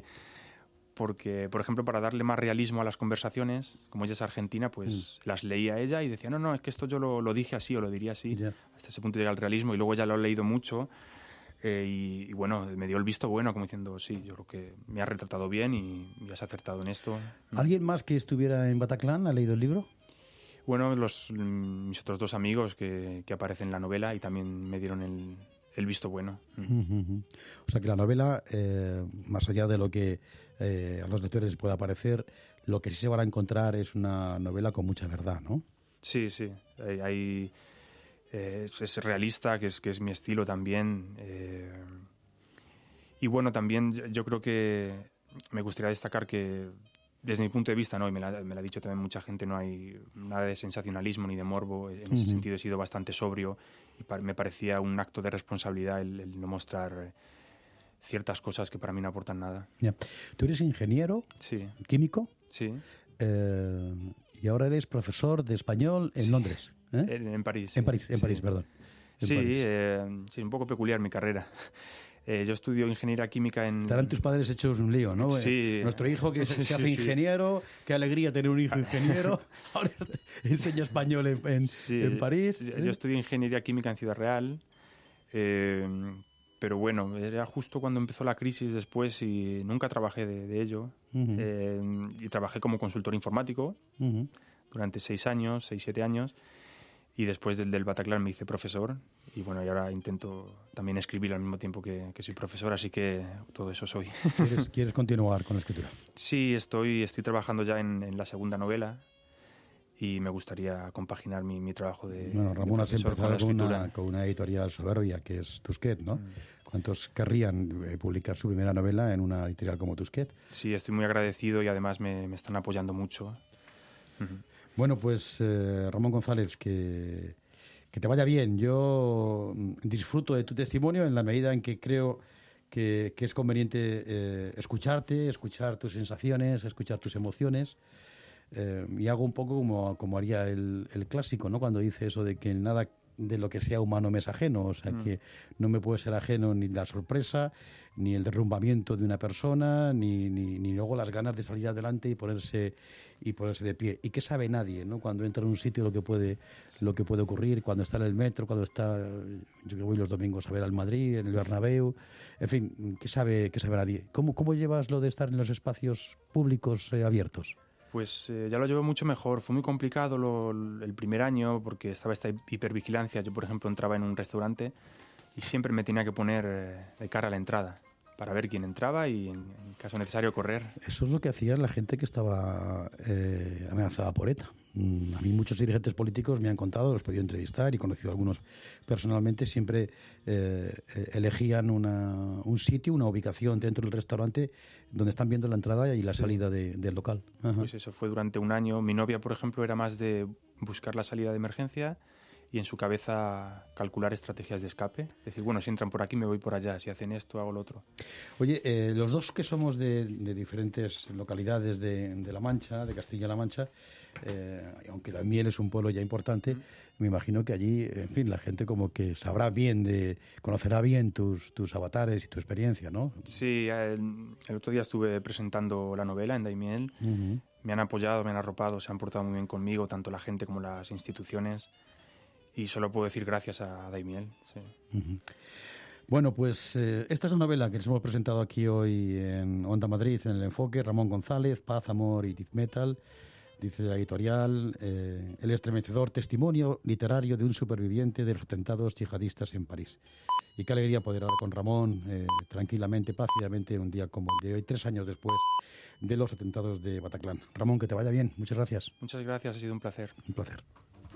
Speaker 19: por ejemplo, para darle más realismo a las conversaciones, como ella es argentina, pues las leía ella y decía, no, es que esto yo lo dije así o lo diría así. Yeah. Hasta ese punto llega el realismo y luego ella lo ha leído mucho y bueno, me dio el visto bueno, como diciendo, sí, yo creo que me has retratado bien y has acertado en esto. ¿Alguien más que estuviera en Bataclan ha leído el libro? Bueno, mis otros dos amigos que aparecen en la novela y también me dieron el visto bueno. O sea que la novela, más allá de lo que a los lectores pueda parecer, lo que sí se van a encontrar es una novela con mucha verdad, ¿no? Sí. Es realista, que es mi estilo también. Y bueno, también yo creo que me gustaría destacar que, desde mi punto de vista, ¿no? Y me lo ha dicho también mucha gente, no hay nada de sensacionalismo ni de morbo. En ese sentido he sido bastante sobrio y me parecía un acto de responsabilidad el no mostrar ciertas cosas que para mí no aportan nada. Yeah. ¿Tú eres ingeniero? Sí. ¿Químico? Sí. Y ahora eres profesor de español en Londres. En París. En París, perdón. Sí, un poco peculiar mi carrera. Yo estudio ingeniería química en... Estarán tus padres hechos un lío, ¿no? Sí. Nuestro hijo que se hace ingeniero, qué alegría tener un hijo ingeniero, ahora enseña español en París. Yo estudié ingeniería química en Ciudad Real, pero bueno, era justo cuando empezó la crisis después y nunca trabajé de ello. Y trabajé como consultor informático durante 6-7 años. Y después del Bataclan me hice profesor y bueno, y ahora intento también escribir al mismo tiempo que soy profesor, así que todo eso soy. ¿Quieres continuar con la escritura? Sí, estoy trabajando ya en la segunda novela y me gustaría compaginar mi trabajo de profesor. Bueno, Ramón, has empezado con una editorial soberbia que es Tusquets, ¿no? ¿Cuántos querrían publicar su primera novela en una editorial como Tusquets? Sí, estoy muy agradecido y además me están apoyando mucho. Bueno, pues Ramón González, que te vaya bien. Yo disfruto de tu testimonio en la medida en que creo que es conveniente escucharte, escuchar tus sensaciones, escuchar tus emociones. Y hago un poco como haría el clásico, ¿no? Cuando dice eso de que nada
Speaker 1: de lo que sea humano me es ajeno, o sea que no me puede ser ajeno ni la sorpresa, ni el derrumbamiento de una persona, ni luego las ganas de salir adelante y ponerse de pie. Y que sabe nadie, ¿no? Cuando entra en un sitio lo que puede ocurrir, cuando está en el metro, cuando está, yo que voy los domingos a ver al Madrid, en el Bernabéu, en fin, que sabe nadie. ¿Cómo llevas lo de estar en los espacios públicos abiertos?
Speaker 19: Pues ya lo llevo mucho mejor. Fue muy complicado el primer año porque estaba esta hipervigilancia. Yo, por ejemplo, entraba en un restaurante y siempre me tenía que poner de cara a la entrada para ver quién entraba y, en caso necesario, correr.
Speaker 1: Eso es lo que hacía la gente que estaba amenazada por ETA. A mí muchos dirigentes políticos me han contado, los he podido entrevistar y he conocido a algunos personalmente, siempre elegían un sitio, una ubicación dentro del restaurante donde están viendo la entrada y la salida del local. Ajá.
Speaker 19: Pues eso fue durante un año. Mi novia, por ejemplo, era más de buscar la salida de emergencia y en su cabeza calcular estrategias de escape. Decir, bueno, si entran por aquí me voy por allá, si hacen esto hago lo otro.
Speaker 1: Oye, los dos que somos de diferentes localidades de La Mancha, de Castilla-La Mancha, aunque Daimiel es un pueblo ya importante, me imagino que allí, en fin, la gente como que conocerá bien tus avatares y tu experiencia, ¿no?
Speaker 19: Sí, el otro día estuve presentando la novela en Daimiel. Me han apoyado, me han arropado, se han portado muy bien conmigo, tanto la gente como las instituciones. Y solo puedo decir gracias a Daimiel. Sí.
Speaker 1: Bueno, pues esta es la novela que les hemos presentado aquí hoy en Onda Madrid, en El Enfoque. Ramón González, Paz, Amor y Death Metal. Dice la editorial, el estremecedor testimonio literario de un superviviente de los atentados yihadistas en París. Y qué alegría poder hablar con Ramón tranquilamente, plácidamente, en un día como el de hoy, 3 años después de los atentados de Bataclan. Ramón, que te vaya bien. Muchas gracias.
Speaker 19: Muchas gracias, ha sido un placer.
Speaker 1: Un placer.